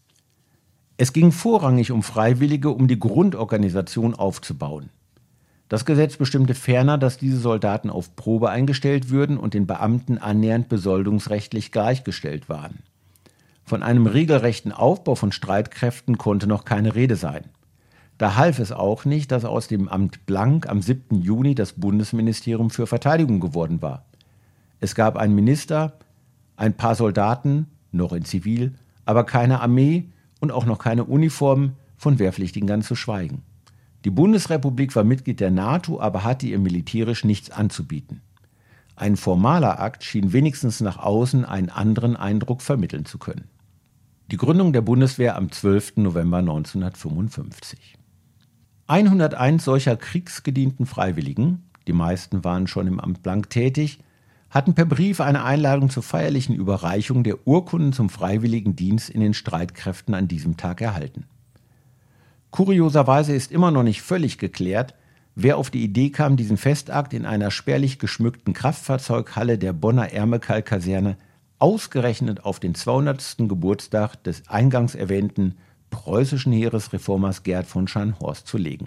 Es ging vorrangig um Freiwillige, um die Grundorganisation aufzubauen. Das Gesetz bestimmte ferner, dass diese Soldaten auf Probe eingestellt würden und den Beamten annähernd besoldungsrechtlich gleichgestellt waren. Von einem regelrechten Aufbau von Streitkräften konnte noch keine Rede sein. Da half es auch nicht, dass aus dem Amt Blank am siebten Juni das Bundesministerium für Verteidigung geworden war. Es gab einen Minister, ein paar Soldaten, noch in Zivil, aber keine Armee und auch noch keine Uniformen, von Wehrpflichtigen ganz zu schweigen. Die Bundesrepublik war Mitglied der NATO, aber hatte ihr militärisch nichts anzubieten. Ein formaler Akt schien wenigstens nach außen einen anderen Eindruck vermitteln zu können. Die Gründung der Bundeswehr am zwölften November neunzehnhundertfünfundfünfzig. hunderteins solcher kriegsgedienten Freiwilligen, die meisten waren schon im Amt blank tätig, hatten per Brief eine Einladung zur feierlichen Überreichung der Urkunden zum freiwilligen Dienst in den Streitkräften an diesem Tag erhalten. Kurioserweise ist immer noch nicht völlig geklärt, wer auf die Idee kam, diesen Festakt in einer spärlich geschmückten Kraftfahrzeughalle der Bonner Ermekal-Kaserne ausgerechnet auf den zweihundertsten Geburtstag des eingangs erwähnten preußischen Heeresreformers Gerd von Scharnhorst zu legen.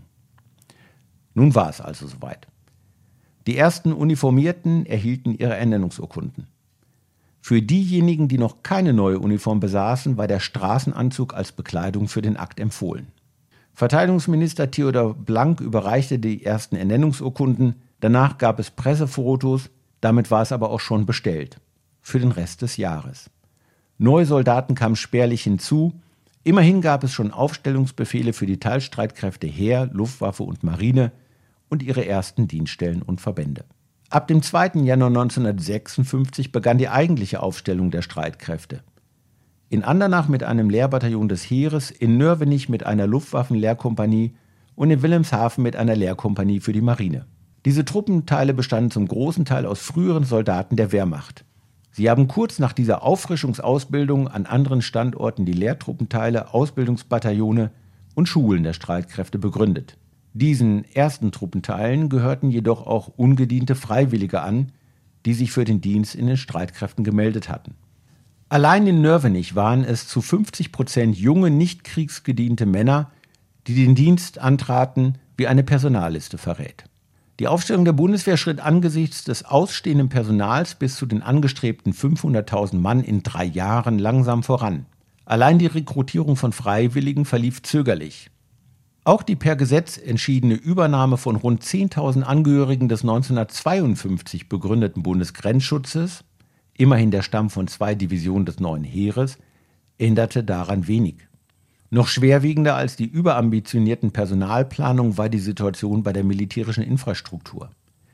Nun war es also soweit. Die ersten Uniformierten erhielten ihre Ernennungsurkunden. Für diejenigen, die noch keine neue Uniform besaßen, war der Straßenanzug als Bekleidung für den Akt empfohlen. Verteidigungsminister Theodor Blank überreichte die ersten Ernennungsurkunden, danach gab es Pressefotos, damit war es aber auch schon bestellt. Für den Rest des Jahres. Neue Soldaten kamen spärlich hinzu, immerhin gab es schon Aufstellungsbefehle für die Teilstreitkräfte Heer, Luftwaffe und Marine und ihre ersten Dienststellen und Verbände. Ab dem zweiten Januar neunzehnhundertsechsundfünfzig begann die eigentliche Aufstellung der Streitkräfte. In Andernach mit einem Lehrbataillon des Heeres, in Nörvenich mit einer Luftwaffenlehrkompanie und in Wilhelmshaven mit einer Lehrkompanie für die Marine. Diese Truppenteile bestanden zum großen Teil aus früheren Soldaten der Wehrmacht. Sie haben kurz nach dieser Auffrischungsausbildung an anderen Standorten die Lehrtruppenteile, Ausbildungsbataillone und Schulen der Streitkräfte begründet. Diesen ersten Truppenteilen gehörten jedoch auch ungediente Freiwillige an, die sich für den Dienst in den Streitkräften gemeldet hatten. Allein in Nörvenich waren es zu fünfzig Prozent junge, nicht kriegsgediente Männer, die den Dienst antraten, wie eine Personalliste verrät. Die Aufstellung der Bundeswehr schritt angesichts des ausstehenden Personals bis zu den angestrebten fünfhunderttausend Mann in drei Jahren langsam voran. Allein die Rekrutierung von Freiwilligen verlief zögerlich. Auch die per Gesetz entschiedene Übernahme von rund zehntausend Angehörigen des neunzehnhundertzweiundfünfzig begründeten Bundesgrenzschutzes, immerhin der Stamm von zwei Divisionen des neuen Heeres, änderte daran wenig. Noch schwerwiegender als die überambitionierten Personalplanungen war die Situation bei der militärischen Infrastruktur.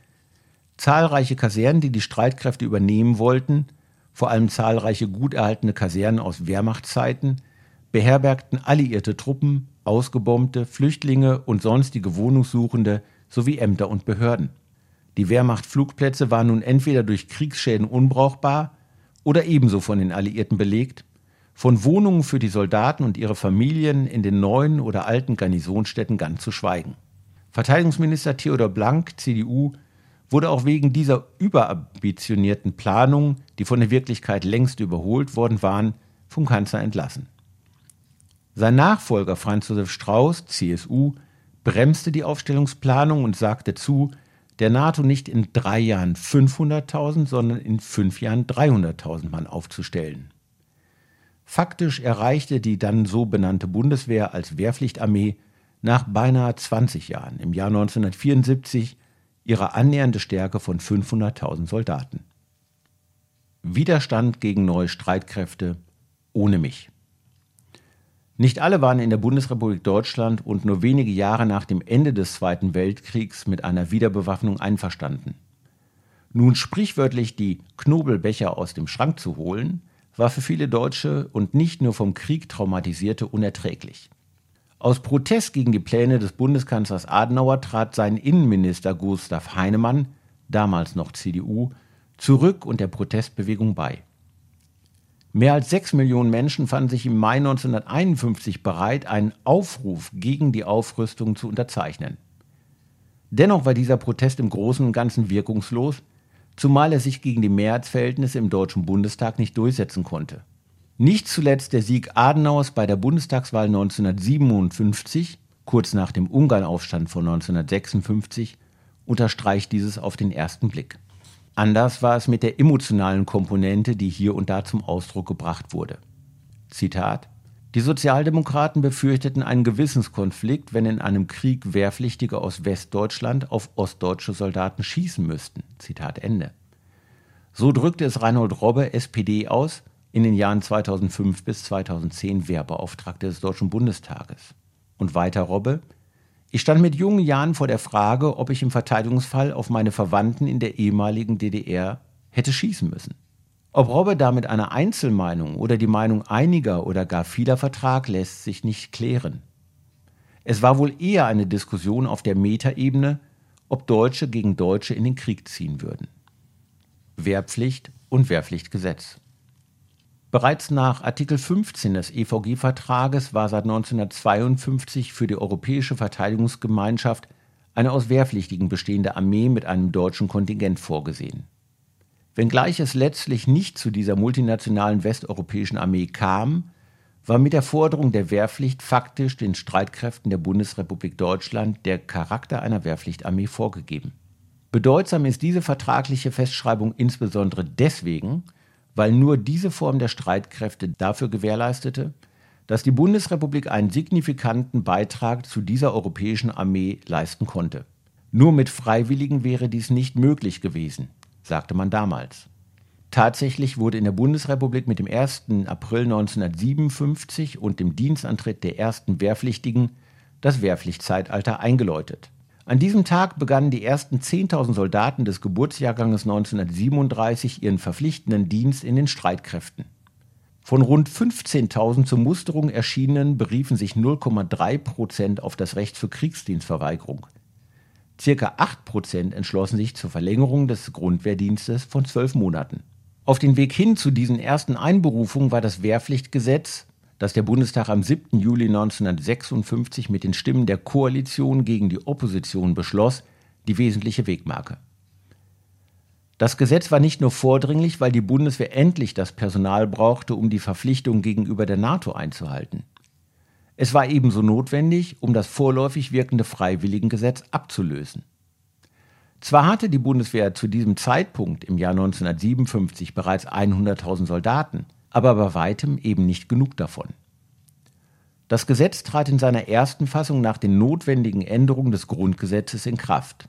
Zahlreiche Kasernen, die die Streitkräfte übernehmen wollten, vor allem zahlreiche gut erhaltene Kasernen aus Wehrmachtszeiten, beherbergten alliierte Truppen, Ausgebombte, Flüchtlinge und sonstige Wohnungssuchende sowie Ämter und Behörden. Die Wehrmachtflugplätze waren nun entweder durch Kriegsschäden unbrauchbar oder ebenso von den Alliierten belegt, von Wohnungen für die Soldaten und ihre Familien in den neuen oder alten Garnisonsstädten ganz zu schweigen. Verteidigungsminister Theodor Blank, C D U, wurde auch wegen dieser überambitionierten Planung, die von der Wirklichkeit längst überholt worden waren, vom Kanzler entlassen. Sein Nachfolger Franz Josef Strauß, C S U, bremste die Aufstellungsplanung und sagte zu, der NATO nicht in drei Jahren fünfhunderttausend, sondern in fünf Jahren dreihunderttausend Mann aufzustellen. Faktisch erreichte die dann so benannte Bundeswehr als Wehrpflichtarmee nach beinahe zwanzig Jahren, im Jahr neunzehnhundertvierundsiebzig, ihre annähernde Stärke von fünfhunderttausend Soldaten. Widerstand gegen neue Streitkräfte ohne mich. Nicht alle waren in der Bundesrepublik Deutschland und nur wenige Jahre nach dem Ende des Zweiten Weltkriegs mit einer Wiederbewaffnung einverstanden. Nun sprichwörtlich die Knobelbecher aus dem Schrank zu holen, war für viele Deutsche und nicht nur vom Krieg Traumatisierte unerträglich. Aus Protest gegen die Pläne des Bundeskanzlers Adenauer trat sein Innenminister Gustav Heinemann, damals noch C D U, zurück und der Protestbewegung bei. Mehr als sechs Millionen Menschen fanden sich im Mai neunzehnhunderteinundfünfzig bereit, einen Aufruf gegen die Aufrüstung zu unterzeichnen. Dennoch war dieser Protest im Großen und Ganzen wirkungslos, zumal er sich gegen die Mehrheitsverhältnisse im Deutschen Bundestag nicht durchsetzen konnte. Nicht zuletzt der Sieg Adenauers bei der Bundestagswahl neunzehnhundertsiebenundfünfzig, kurz nach dem Ungarnaufstand von neunzehnhundertsechsundfünfzig, unterstreicht dieses auf den ersten Blick. Anders war es mit der emotionalen Komponente, die hier und da zum Ausdruck gebracht wurde. Zitat: Die Sozialdemokraten befürchteten einen Gewissenskonflikt, wenn in einem Krieg Wehrpflichtige aus Westdeutschland auf ostdeutsche Soldaten schießen müssten. Zitat Ende. So drückte es Reinhold Robbe, S P D, aus, in den Jahren zweitausendfünf bis zweitausendzehn Wehrbeauftragter des Deutschen Bundestages. Und weiter Robbe: Ich stand mit jungen Jahren vor der Frage, ob ich im Verteidigungsfall auf meine Verwandten in der ehemaligen D D R hätte schießen müssen. Ob Robbe damit eine Einzelmeinung oder die Meinung einiger oder gar vieler vertrag, lässt sich nicht klären. Es war wohl eher eine Diskussion auf der Metaebene, ob Deutsche gegen Deutsche in den Krieg ziehen würden. Wehrpflicht und Wehrpflichtgesetz. Bereits nach Artikel fünfzehn des E V G-Vertrages war seit neunzehnhundertzweiundfünfzig für die Europäische Verteidigungsgemeinschaft eine aus Wehrpflichtigen bestehende Armee mit einem deutschen Kontingent vorgesehen. Wenngleich es letztlich nicht zu dieser multinationalen westeuropäischen Armee kam, war mit der Forderung der Wehrpflicht faktisch den Streitkräften der Bundesrepublik Deutschland der Charakter einer Wehrpflichtarmee vorgegeben. Bedeutsam ist diese vertragliche Festschreibung insbesondere deswegen, weil nur diese Form der Streitkräfte dafür gewährleistete, dass die Bundesrepublik einen signifikanten Beitrag zu dieser europäischen Armee leisten konnte. Nur mit Freiwilligen wäre dies nicht möglich gewesen, sagte man damals. Tatsächlich wurde in der Bundesrepublik mit dem ersten April neunzehnhundertsiebenundfünfzig und dem Dienstantritt der ersten Wehrpflichtigen das Wehrpflichtzeitalter eingeläutet. An diesem Tag begannen die ersten zehntausend Soldaten des Geburtsjahrganges neunzehnhundertsiebenunddreißig ihren verpflichtenden Dienst in den Streitkräften. Von rund fünfzehntausend zur Musterung erschienenen beriefen sich null Komma drei Prozent auf das Recht zur Kriegsdienstverweigerung. Circa acht Prozent entschlossen sich zur Verlängerung des Grundwehrdienstes von zwölf Monaten. Auf den Weg hin zu diesen ersten Einberufungen war das Wehrpflichtgesetz, das der Bundestag am siebten Juli neunzehnhundertsechsundfünfzig mit den Stimmen der Koalition gegen die Opposition beschloss, die wesentliche Wegmarke. Das Gesetz war nicht nur vordringlich, weil die Bundeswehr endlich das Personal brauchte, um die Verpflichtungen gegenüber der NATO einzuhalten. Es war ebenso notwendig, um das vorläufig wirkende Freiwilligengesetz abzulösen. Zwar hatte die Bundeswehr zu diesem Zeitpunkt im Jahr neunzehnhundertsiebenundfünfzig bereits hunderttausend Soldaten, aber bei weitem eben nicht genug davon. Das Gesetz trat in seiner ersten Fassung nach den notwendigen Änderungen des Grundgesetzes in Kraft.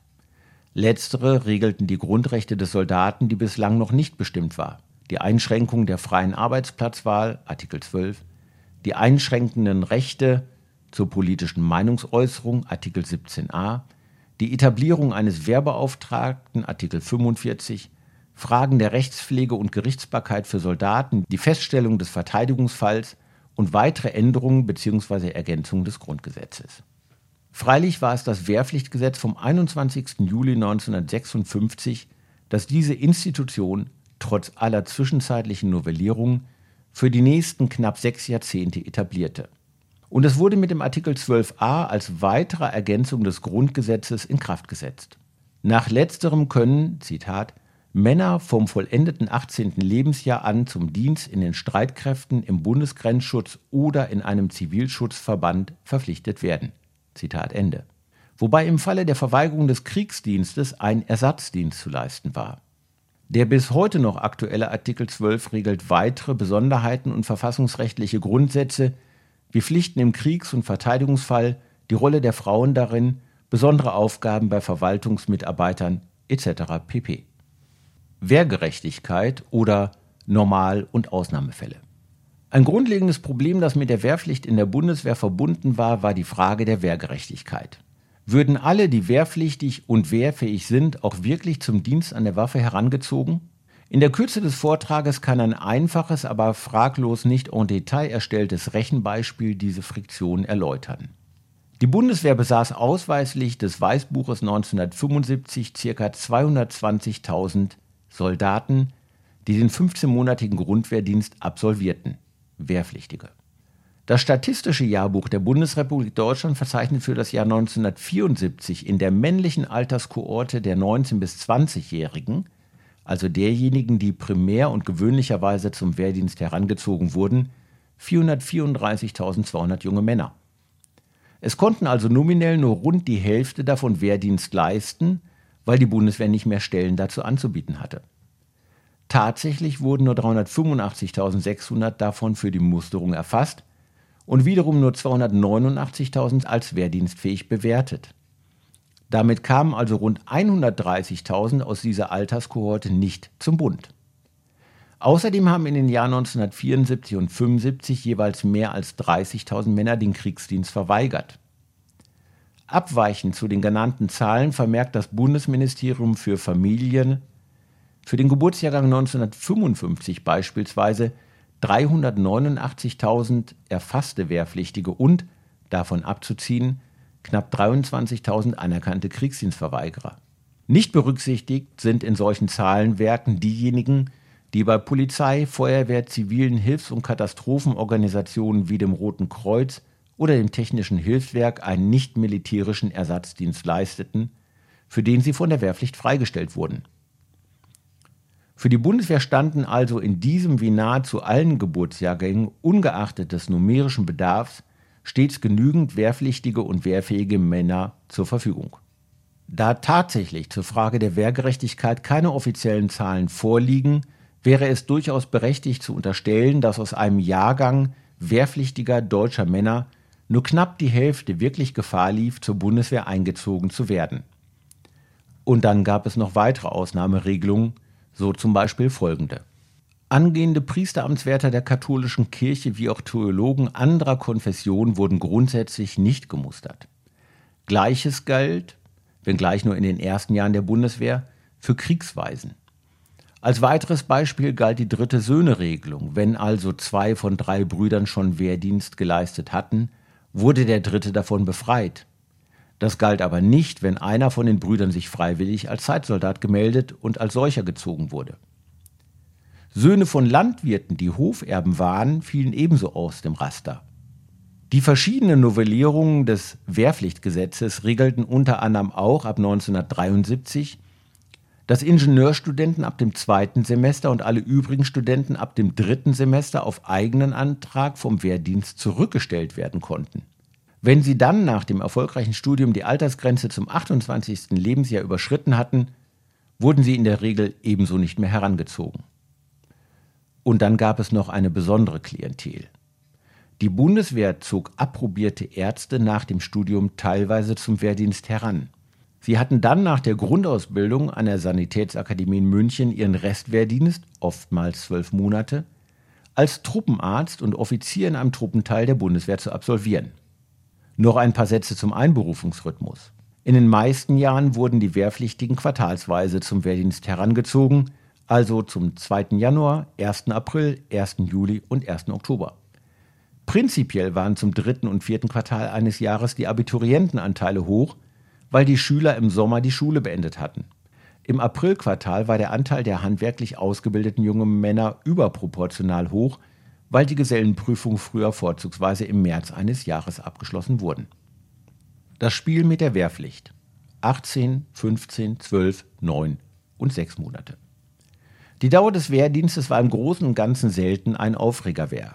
Letztere regelten die Grundrechte des Soldaten, die bislang noch nicht bestimmt war. Die Einschränkung der freien Arbeitsplatzwahl, Artikel zwölf, die einschränkenden Rechte zur politischen Meinungsäußerung, Artikel siebzehn a, die Etablierung eines Wehrbeauftragten, Artikel fünfundvierzig, Fragen der Rechtspflege und Gerichtsbarkeit für Soldaten, die Feststellung des Verteidigungsfalls und weitere Änderungen bzw. Ergänzungen des Grundgesetzes. Freilich war es das Wehrpflichtgesetz vom einundzwanzigsten Juli neunzehnhundertsechsundfünfzig, das diese Institution trotz aller zwischenzeitlichen Novellierungen für die nächsten knapp sechs Jahrzehnte etablierte. Und es wurde mit dem Artikel zwölf a als weitere Ergänzung des Grundgesetzes in Kraft gesetzt. Nach letzterem können, Zitat, Männer vom vollendeten achtzehnten Lebensjahr an zum Dienst in den Streitkräften im Bundesgrenzschutz oder in einem Zivilschutzverband verpflichtet werden. Zitat Ende. Wobei im Falle der Verweigerung des Kriegsdienstes ein Ersatzdienst zu leisten war. Der bis heute noch aktuelle Artikel zwölf regelt weitere Besonderheiten und verfassungsrechtliche Grundsätze wie Pflichten im Kriegs- und Verteidigungsfall, die Rolle der Frauen darin, besondere Aufgaben bei Verwaltungsmitarbeitern et cetera pp. Wehrgerechtigkeit oder Normal- und Ausnahmefälle. Ein grundlegendes Problem, das mit der Wehrpflicht in der Bundeswehr verbunden war, war die Frage der Wehrgerechtigkeit. Würden alle, die wehrpflichtig und wehrfähig sind, auch wirklich zum Dienst an der Waffe herangezogen? In der Kürze des Vortrages kann ein einfaches, aber fraglos nicht en Detail erstelltes Rechenbeispiel diese Friktion erläutern. Die Bundeswehr besaß ausweislich des Weißbuches neunzehnhundertfünfundsiebzig ca. zweihundertzwanzigtausend Soldaten, die den fünfzehnmonatigen Grundwehrdienst absolvierten, Wehrpflichtige. Das Statistische Jahrbuch der Bundesrepublik Deutschland verzeichnet für das Jahr neunzehnhundertvierundsiebzig in der männlichen Alterskohorte der neunzehn- bis zwanzigjährigen, also derjenigen, die primär und gewöhnlicherweise zum Wehrdienst herangezogen wurden, vierhundertvierunddreißigtausendzweihundert junge Männer. Es konnten also nominell nur rund die Hälfte davon Wehrdienst leisten, weil die Bundeswehr nicht mehr Stellen dazu anzubieten hatte. Tatsächlich wurden nur dreihundertfünfundachtzigtausendsechshundert davon für die Musterung erfasst und wiederum nur zweihundertneunundachtzigtausend als wehrdienstfähig bewertet. Damit kamen also rund hundertdreißigtausend aus dieser Alterskohorte nicht zum Bund. Außerdem haben in den Jahren neunzehnhundertvierundsiebzig und fünfundsiebzig jeweils mehr als dreißigtausend Männer den Kriegsdienst verweigert. Abweichend zu den genannten Zahlen vermerkt das Bundesministerium für Familien für den Geburtsjahrgang neunzehnhundertfünfundfünfzig beispielsweise dreihundertneunundachtzigtausend erfasste Wehrpflichtige und, davon abzuziehen, knapp dreiundzwanzigtausend anerkannte Kriegsdienstverweigerer. Nicht berücksichtigt sind in solchen Zahlenwerken diejenigen, die bei Polizei, Feuerwehr, zivilen Hilfs- und Katastrophenorganisationen wie dem Roten Kreuz oder dem Technischen Hilfswerk einen nicht-militärischen Ersatzdienst leisteten, für den sie von der Wehrpflicht freigestellt wurden. Für die Bundeswehr standen also in diesem wie nahezu allen Geburtsjahrgängen ungeachtet des numerischen Bedarfs stets genügend wehrpflichtige und wehrfähige Männer zur Verfügung. Da tatsächlich zur Frage der Wehrgerechtigkeit keine offiziellen Zahlen vorliegen, wäre es durchaus berechtigt zu unterstellen, dass aus einem Jahrgang wehrpflichtiger deutscher Männer nur knapp die Hälfte wirklich Gefahr lief, zur Bundeswehr eingezogen zu werden. Und dann gab es noch weitere Ausnahmeregelungen, so zum Beispiel folgende. Angehende Priesteramtswärter der katholischen Kirche wie auch Theologen anderer Konfession wurden grundsätzlich nicht gemustert. Gleiches galt, wenngleich nur in den ersten Jahren der Bundeswehr, für Kriegsweisen. Als weiteres Beispiel galt die dritte Söhne-Regelung. Wenn also zwei von drei Brüdern schon Wehrdienst geleistet hatten, wurde der dritte davon befreit. Das galt aber nicht, wenn einer von den Brüdern sich freiwillig als Zeitsoldat gemeldet und als solcher gezogen wurde. Söhne von Landwirten, die Hoferben waren, fielen ebenso aus dem Raster. Die verschiedenen Novellierungen des Wehrpflichtgesetzes regelten unter anderem auch ab neunzehnhundertdreiundsiebzig, dass Ingenieurstudenten ab dem zweiten Semester und alle übrigen Studenten ab dem dritten Semester auf eigenen Antrag vom Wehrdienst zurückgestellt werden konnten. Wenn sie dann nach dem erfolgreichen Studium die Altersgrenze zum achtundzwanzigsten Lebensjahr überschritten hatten, wurden sie in der Regel ebenso nicht mehr herangezogen. Und dann gab es noch eine besondere Klientel. Die Bundeswehr zog approbierte Ärzte nach dem Studium teilweise zum Wehrdienst heran. Sie hatten dann nach der Grundausbildung an der Sanitätsakademie in München ihren Restwehrdienst, oftmals zwölf Monate, als Truppenarzt und Offizier in einem Truppenteil der Bundeswehr zu absolvieren. Noch ein paar Sätze zum Einberufungsrhythmus. In den meisten Jahren wurden die Wehrpflichtigen quartalsweise zum Wehrdienst herangezogen, also zum zweiten Januar, ersten April, ersten Juli und ersten Oktober. Prinzipiell waren zum dritten und vierten Quartal eines Jahres die Abiturientenanteile hoch, weil die Schüler im Sommer die Schule beendet hatten. Im Aprilquartal war der Anteil der handwerklich ausgebildeten jungen Männer überproportional hoch, weil die Gesellenprüfungen früher vorzugsweise im März eines Jahres abgeschlossen wurden. Das Spiel mit der Wehrpflicht. achtzehn, fünfzehn, zwölf, neun und sechs Monate. Die Dauer des Wehrdienstes war im Großen und Ganzen selten ein Aufreger wert.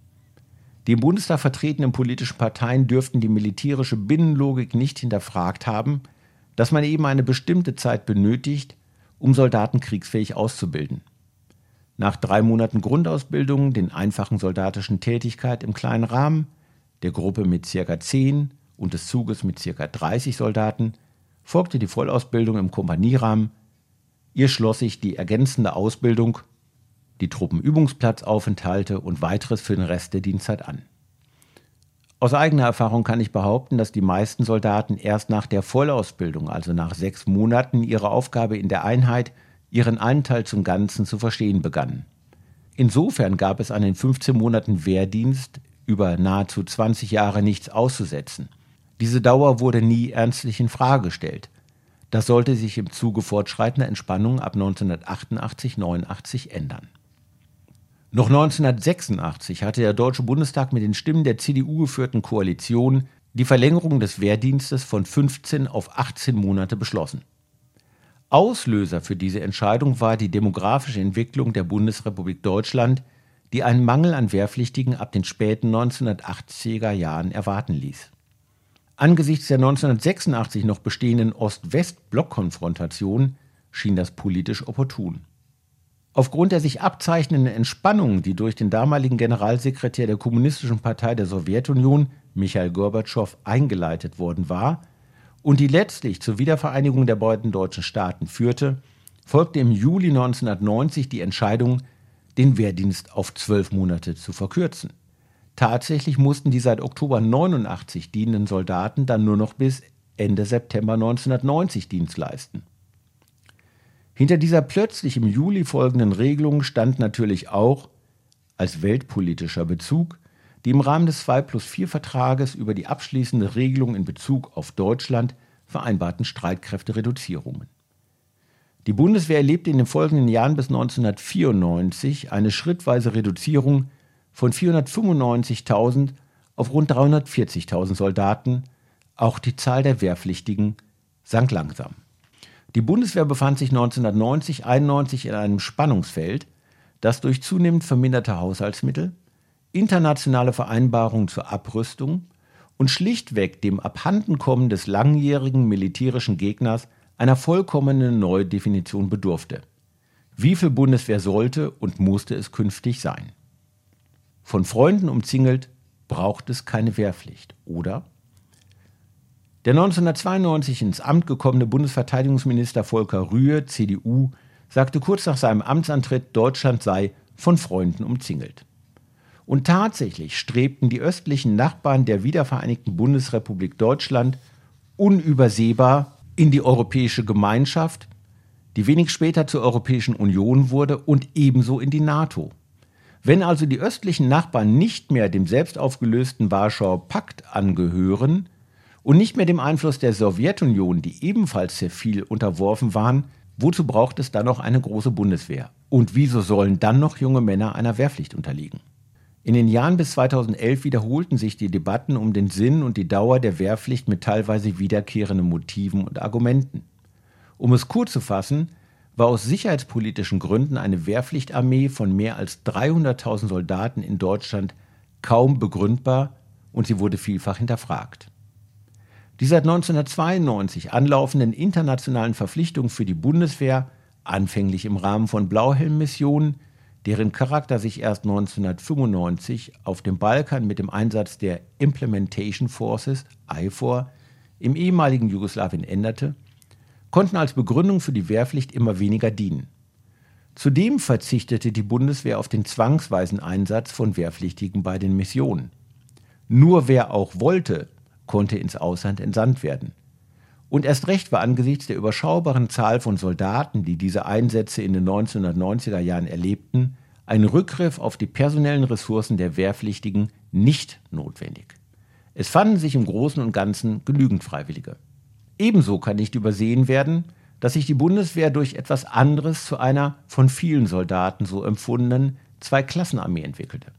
Die im Bundestag vertretenen politischen Parteien dürften die militärische Binnenlogik nicht hinterfragt haben, dass man eben eine bestimmte Zeit benötigt, um Soldaten kriegsfähig auszubilden. Nach drei Monaten Grundausbildung, den einfachen soldatischen Tätigkeit im kleinen Rahmen, der Gruppe mit ca. zehn und des Zuges mit ca. dreißig Soldaten, folgte die Vollausbildung im Kompanierahmen. Ihr schloss sich die ergänzende Ausbildung, die Truppenübungsplatzaufenthalte und weiteres für den Rest der Dienstzeit an. Aus eigener Erfahrung kann ich behaupten, dass die meisten Soldaten erst nach der Vollausbildung, also nach sechs Monaten, ihre Aufgabe in der Einheit, ihren Anteil zum Ganzen zu verstehen begannen. Insofern gab es an den fünfzehn Monaten Wehrdienst über nahezu zwanzig Jahre nichts auszusetzen. Diese Dauer wurde nie ernstlich in Frage gestellt. Das sollte sich im Zuge fortschreitender Entspannung ab neunzehnhundertachtundachtzig neunundachtzig ändern. Noch neunzehnhundertsechsundachtzig hatte der Deutsche Bundestag mit den Stimmen der C D U geführten Koalition die Verlängerung des Wehrdienstes von fünfzehn auf achtzehn Monate beschlossen. Auslöser für diese Entscheidung war die demografische Entwicklung der Bundesrepublik Deutschland, die einen Mangel an Wehrpflichtigen ab den späten neunzehnhundertachtziger Jahren erwarten ließ. Angesichts der neunzehnhundertsechsundachtzig noch bestehenden Ost-West-Blockkonfrontation schien das politisch opportun. Aufgrund der sich abzeichnenden Entspannung, die durch den damaligen Generalsekretär der Kommunistischen Partei der Sowjetunion, Michail Gorbatschow, eingeleitet worden war und die letztlich zur Wiedervereinigung der beiden deutschen Staaten führte, folgte im Juli neunzehnhundertneunzig die Entscheidung, den Wehrdienst auf zwölf Monate zu verkürzen. Tatsächlich mussten die seit Oktober neunundachtzig dienenden Soldaten dann nur noch bis Ende September neunzehnhundertneunzig Dienst leisten. Hinter dieser plötzlich im Juli folgenden Regelung stand natürlich auch, als weltpolitischer Bezug, die im Rahmen des zwei plus vier Vertrages über die abschließende Regelung in Bezug auf Deutschland vereinbarten Streitkräftereduzierungen. Die Bundeswehr erlebte in den folgenden Jahren bis neunzehnhundertvierundneunzig eine schrittweise Reduzierung von vierhundertfünfundneunzigtausend auf rund dreihundertvierzigtausend Soldaten. Auch die Zahl der Wehrpflichtigen sank langsam. Die Bundeswehr befand sich neunzehnhundertneunzig einundneunzig in einem Spannungsfeld, das durch zunehmend verminderte Haushaltsmittel, internationale Vereinbarungen zur Abrüstung und schlichtweg dem Abhandenkommen des langjährigen militärischen Gegners einer vollkommenen Neudefinition bedurfte. Wie viel Bundeswehr sollte und musste es künftig sein? Von Freunden umzingelt, braucht es keine Wehrpflicht, oder? Der neunzehnhundertzweiundneunzig ins Amt gekommene Bundesverteidigungsminister Volker Rühe, C D U, sagte kurz nach seinem Amtsantritt, Deutschland sei von Freunden umzingelt. Und tatsächlich strebten die östlichen Nachbarn der wiedervereinigten Bundesrepublik Deutschland unübersehbar in die Europäische Gemeinschaft, die wenig später zur Europäischen Union wurde, und ebenso in die NATO. Wenn also die östlichen Nachbarn nicht mehr dem selbst aufgelösten Warschauer Pakt angehören und nicht mehr dem Einfluss der Sowjetunion, die ebenfalls sehr viel unterworfen waren, wozu braucht es dann noch eine große Bundeswehr? Und wieso sollen dann noch junge Männer einer Wehrpflicht unterliegen? In den Jahren bis zweitausendelf wiederholten sich die Debatten um den Sinn und die Dauer der Wehrpflicht mit teilweise wiederkehrenden Motiven und Argumenten. Um es kurz zu fassen, war aus sicherheitspolitischen Gründen eine Wehrpflichtarmee von mehr als dreihunderttausend Soldaten in Deutschland kaum begründbar und sie wurde vielfach hinterfragt. Die seit neunzehnhundertzweiundneunzig anlaufenden internationalen Verpflichtungen für die Bundeswehr, anfänglich im Rahmen von Blauhelm-Missionen, deren Charakter sich erst neunzehnhundertfünfundneunzig auf dem Balkan mit dem Einsatz der Implementation Forces, I F O R, im ehemaligen Jugoslawien änderte, konnten als Begründung für die Wehrpflicht immer weniger dienen. Zudem verzichtete die Bundeswehr auf den zwangsweisen Einsatz von Wehrpflichtigen bei den Missionen. Nur wer auch wollte, konnte ins Ausland entsandt werden. Und erst recht war angesichts der überschaubaren Zahl von Soldaten, die diese Einsätze in den neunzehnhundertneunziger Jahren erlebten, ein Rückgriff auf die personellen Ressourcen der Wehrpflichtigen nicht notwendig. Es fanden sich im Großen und Ganzen genügend Freiwillige. Ebenso kann nicht übersehen werden, dass sich die Bundeswehr durch etwas anderes zu einer von vielen Soldaten so empfundenen Zweiklassenarmee entwickelte.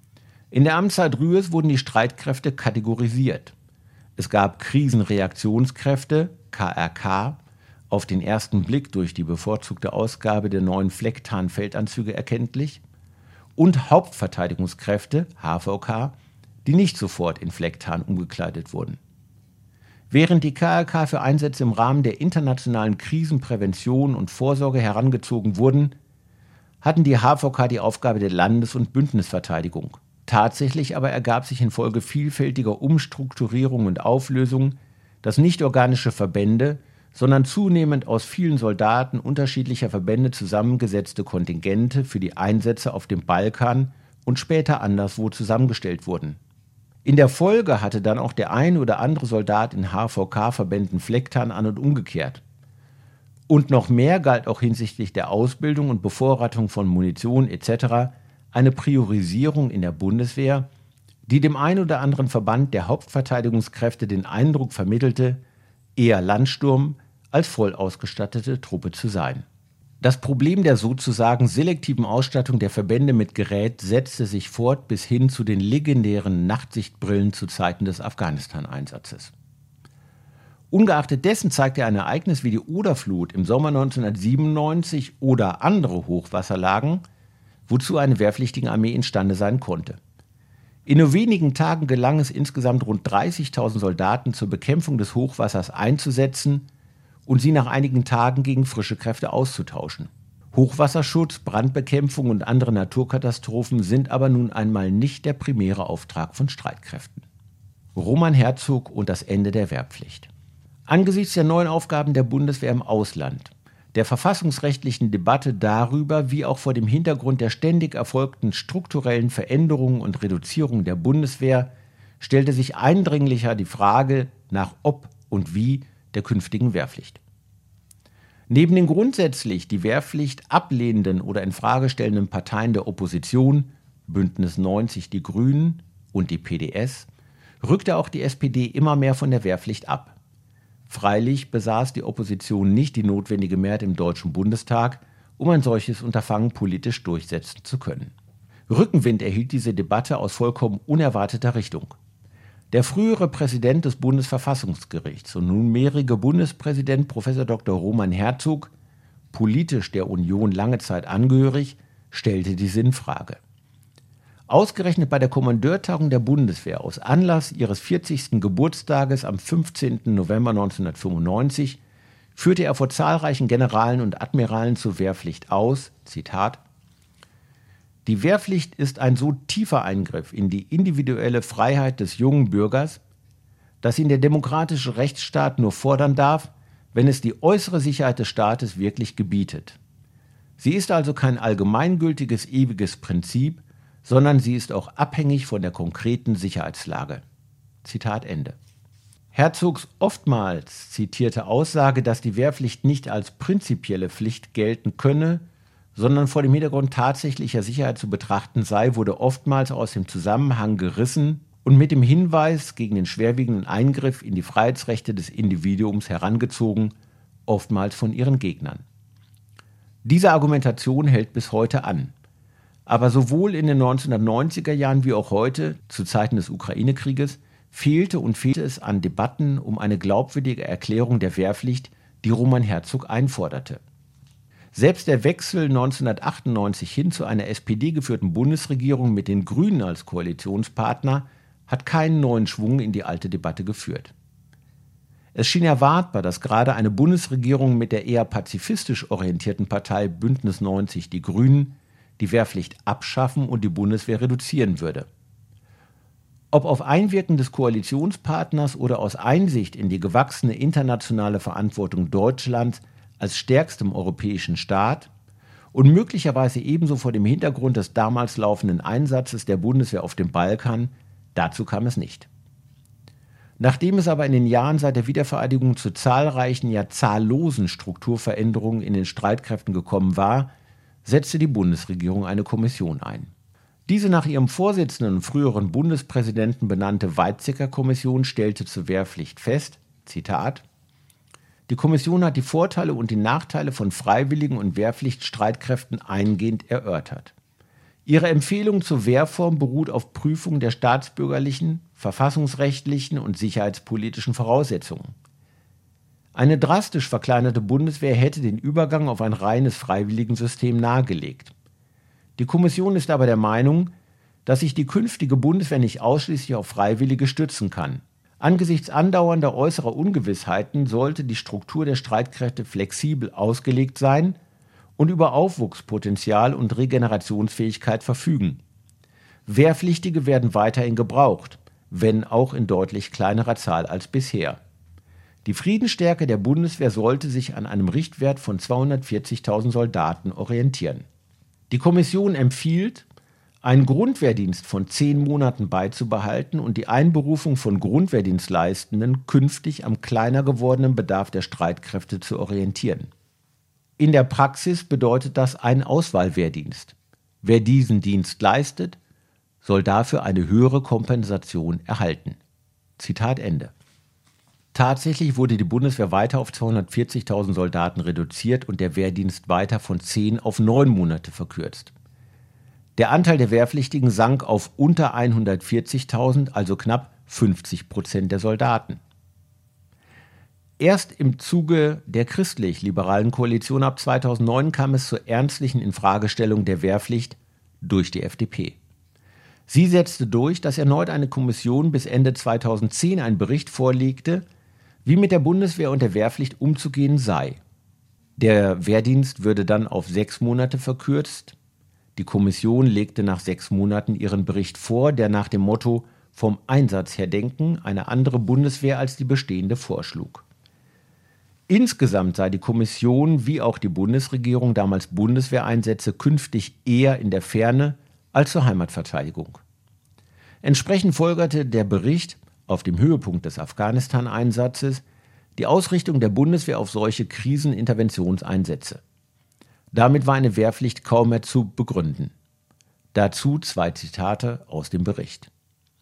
In der Amtszeit Rühes wurden die Streitkräfte kategorisiert. Es gab Krisenreaktionskräfte, K R K, auf den ersten Blick durch die bevorzugte Ausgabe der neuen Flecktarn-Feldanzüge erkenntlich, und Hauptverteidigungskräfte, H V K, die nicht sofort in Flecktarn umgekleidet wurden. Während die K R K für Einsätze im Rahmen der internationalen Krisenprävention und Vorsorge herangezogen wurden, hatten die H V K die Aufgabe der Landes- und Bündnisverteidigung. Tatsächlich aber ergab sich infolge vielfältiger Umstrukturierungen und Auflösungen, dass nicht organische Verbände, sondern zunehmend aus vielen Soldaten unterschiedlicher Verbände zusammengesetzte Kontingente für die Einsätze auf dem Balkan und später anderswo zusammengestellt wurden. In der Folge hatte dann auch der ein oder andere Soldat in H V K-Verbänden Flecktarn an und umgekehrt. Und noch mehr galt auch hinsichtlich der Ausbildung und Bevorratung von Munition et cetera eine Priorisierung in der Bundeswehr, die dem ein oder anderen Verband der Hauptverteidigungskräfte den Eindruck vermittelte, eher Landsturm als voll ausgestattete Truppe zu sein. Das Problem der sozusagen selektiven Ausstattung der Verbände mit Gerät setzte sich fort bis hin zu den legendären Nachtsichtbrillen zu Zeiten des Afghanistan-Einsatzes. Ungeachtet dessen zeigte ein Ereignis wie die Oderflut im Sommer neunzehnhundertsiebenundneunzig oder andere Hochwasserlagen, wozu eine Wehrpflichtigenarmee imstande sein konnte. In nur wenigen Tagen gelang es insgesamt rund dreißigtausend Soldaten zur Bekämpfung des Hochwassers einzusetzen und sie nach einigen Tagen gegen frische Kräfte auszutauschen. Hochwasserschutz, Brandbekämpfung und andere Naturkatastrophen sind aber nun einmal nicht der primäre Auftrag von Streitkräften. Roman Herzog und das Ende der Wehrpflicht. Angesichts der neuen Aufgaben der Bundeswehr im Ausland, der verfassungsrechtlichen Debatte darüber, wie auch vor dem Hintergrund der ständig erfolgten strukturellen Veränderungen und Reduzierung der Bundeswehr, stellte sich eindringlicher die Frage nach ob und wie der künftigen Wehrpflicht. Neben den grundsätzlich die Wehrpflicht ablehnenden oder infragestellenden Parteien der Opposition, Bündnis neunzig, die Grünen und die P D S, rückte auch die S P D immer mehr von der Wehrpflicht ab. Freilich besaß die Opposition nicht die notwendige Mehrheit im Deutschen Bundestag, um ein solches Unterfangen politisch durchsetzen zu können. Rückenwind erhielt diese Debatte aus vollkommen unerwarteter Richtung. Der frühere Präsident des Bundesverfassungsgerichts und nunmehrige Bundespräsident Professor Doktor Roman Herzog, politisch der Union lange Zeit angehörig, stellte die Sinnfrage. Ausgerechnet bei der Kommandeurtagung der Bundeswehr aus Anlass ihres vierzigsten Geburtstages am fünfzehnten November neunzehnhundertfünfundneunzig führte er vor zahlreichen Generalen und Admiralen zur Wehrpflicht aus, Zitat: Die Wehrpflicht ist ein so tiefer Eingriff in die individuelle Freiheit des jungen Bürgers, dass ihn der demokratische Rechtsstaat nur fordern darf, wenn es die äußere Sicherheit des Staates wirklich gebietet. Sie ist also kein allgemeingültiges, ewiges Prinzip, sondern sie ist auch abhängig von der konkreten Sicherheitslage. Zitat Ende. Herzogs oftmals zitierte Aussage, dass die Wehrpflicht nicht als prinzipielle Pflicht gelten könne, sondern vor dem Hintergrund tatsächlicher Sicherheit zu betrachten sei, wurde oftmals aus dem Zusammenhang gerissen und mit dem Hinweis gegen den schwerwiegenden Eingriff in die Freiheitsrechte des Individuums herangezogen, oftmals von ihren Gegnern. Diese Argumentation hält bis heute an. Aber sowohl in den neunzehnhundertneunziger Jahren wie auch heute, zu Zeiten des Ukraine-Krieges, fehlte und fehlte es an Debatten um eine glaubwürdige Erklärung der Wehrpflicht, die Roman Herzog einforderte. Selbst der Wechsel neunzehnhundertachtundneunzig hin zu einer S P D-geführten Bundesregierung mit den Grünen als Koalitionspartner hat keinen neuen Schwung in die alte Debatte geführt. Es schien erwartbar, dass gerade eine Bundesregierung mit der eher pazifistisch orientierten Partei Bündnis neunzig, die Grünen, die Wehrpflicht abschaffen und die Bundeswehr reduzieren würde. Ob auf Einwirken des Koalitionspartners oder aus Einsicht in die gewachsene internationale Verantwortung Deutschlands als stärkstem europäischen Staat und möglicherweise ebenso vor dem Hintergrund des damals laufenden Einsatzes der Bundeswehr auf dem Balkan, dazu kam es nicht. Nachdem es aber in den Jahren seit der Wiedervereinigung zu zahlreichen, ja zahllosen Strukturveränderungen in den Streitkräften gekommen war, setzte die Bundesregierung eine Kommission ein. Diese nach ihrem Vorsitzenden und früheren Bundespräsidenten benannte Weizsäcker-Kommission stellte zur Wehrpflicht fest, Zitat: Die Kommission hat die Vorteile und die Nachteile von Freiwilligen und Wehrpflichtstreitkräften eingehend erörtert. Ihre Empfehlung zur Wehrform beruht auf Prüfung der staatsbürgerlichen, verfassungsrechtlichen und sicherheitspolitischen Voraussetzungen. Eine drastisch verkleinerte Bundeswehr hätte den Übergang auf ein reines Freiwilligensystem nahegelegt. Die Kommission ist aber der Meinung, dass sich die künftige Bundeswehr nicht ausschließlich auf Freiwillige stützen kann. Angesichts andauernder äußerer Ungewissheiten sollte die Struktur der Streitkräfte flexibel ausgelegt sein und über Aufwuchspotenzial und Regenerationsfähigkeit verfügen. Wehrpflichtige werden weiterhin gebraucht, wenn auch in deutlich kleinerer Zahl als bisher. Die Friedensstärke der Bundeswehr sollte sich an einem Richtwert von zweihundertvierzigtausend Soldaten orientieren. Die Kommission empfiehlt, einen Grundwehrdienst von zehn Monaten beizubehalten und die Einberufung von Grundwehrdienstleistenden künftig am kleiner gewordenen Bedarf der Streitkräfte zu orientieren. In der Praxis bedeutet das einen Auswahlwehrdienst. Wer diesen Dienst leistet, soll dafür eine höhere Kompensation erhalten. Zitat Ende. Tatsächlich wurde die Bundeswehr weiter auf zweihundertvierzigtausend Soldaten reduziert und der Wehrdienst weiter von zehn auf neun Monate verkürzt. Der Anteil der Wehrpflichtigen sank auf unter hundertvierzigtausend, also knapp fünfzig Prozent der Soldaten. Erst im Zuge der christlich-liberalen Koalition ab zweitausendneun kam es zur ernstlichen Infragestellung der Wehrpflicht durch die F D P. Sie setzte durch, dass erneut eine Kommission bis Ende zweitausendzehn einen Bericht vorlegte, wie mit der Bundeswehr und der Wehrpflicht umzugehen sei. Der Wehrdienst würde dann auf sechs Monate verkürzt. Die Kommission legte nach sechs Monaten ihren Bericht vor, der nach dem Motto „Vom Einsatz her denken“ eine andere Bundeswehr als die bestehende vorschlug. Insgesamt sei die Kommission wie auch die Bundesregierung damals Bundeswehreinsätze künftig eher in der Ferne als zur Heimatverteidigung. Entsprechend folgerte der Bericht auf dem Höhepunkt des Afghanistan-Einsatzes die Ausrichtung der Bundeswehr auf solche Kriseninterventionseinsätze. Damit war eine Wehrpflicht kaum mehr zu begründen. Dazu zwei Zitate aus dem Bericht.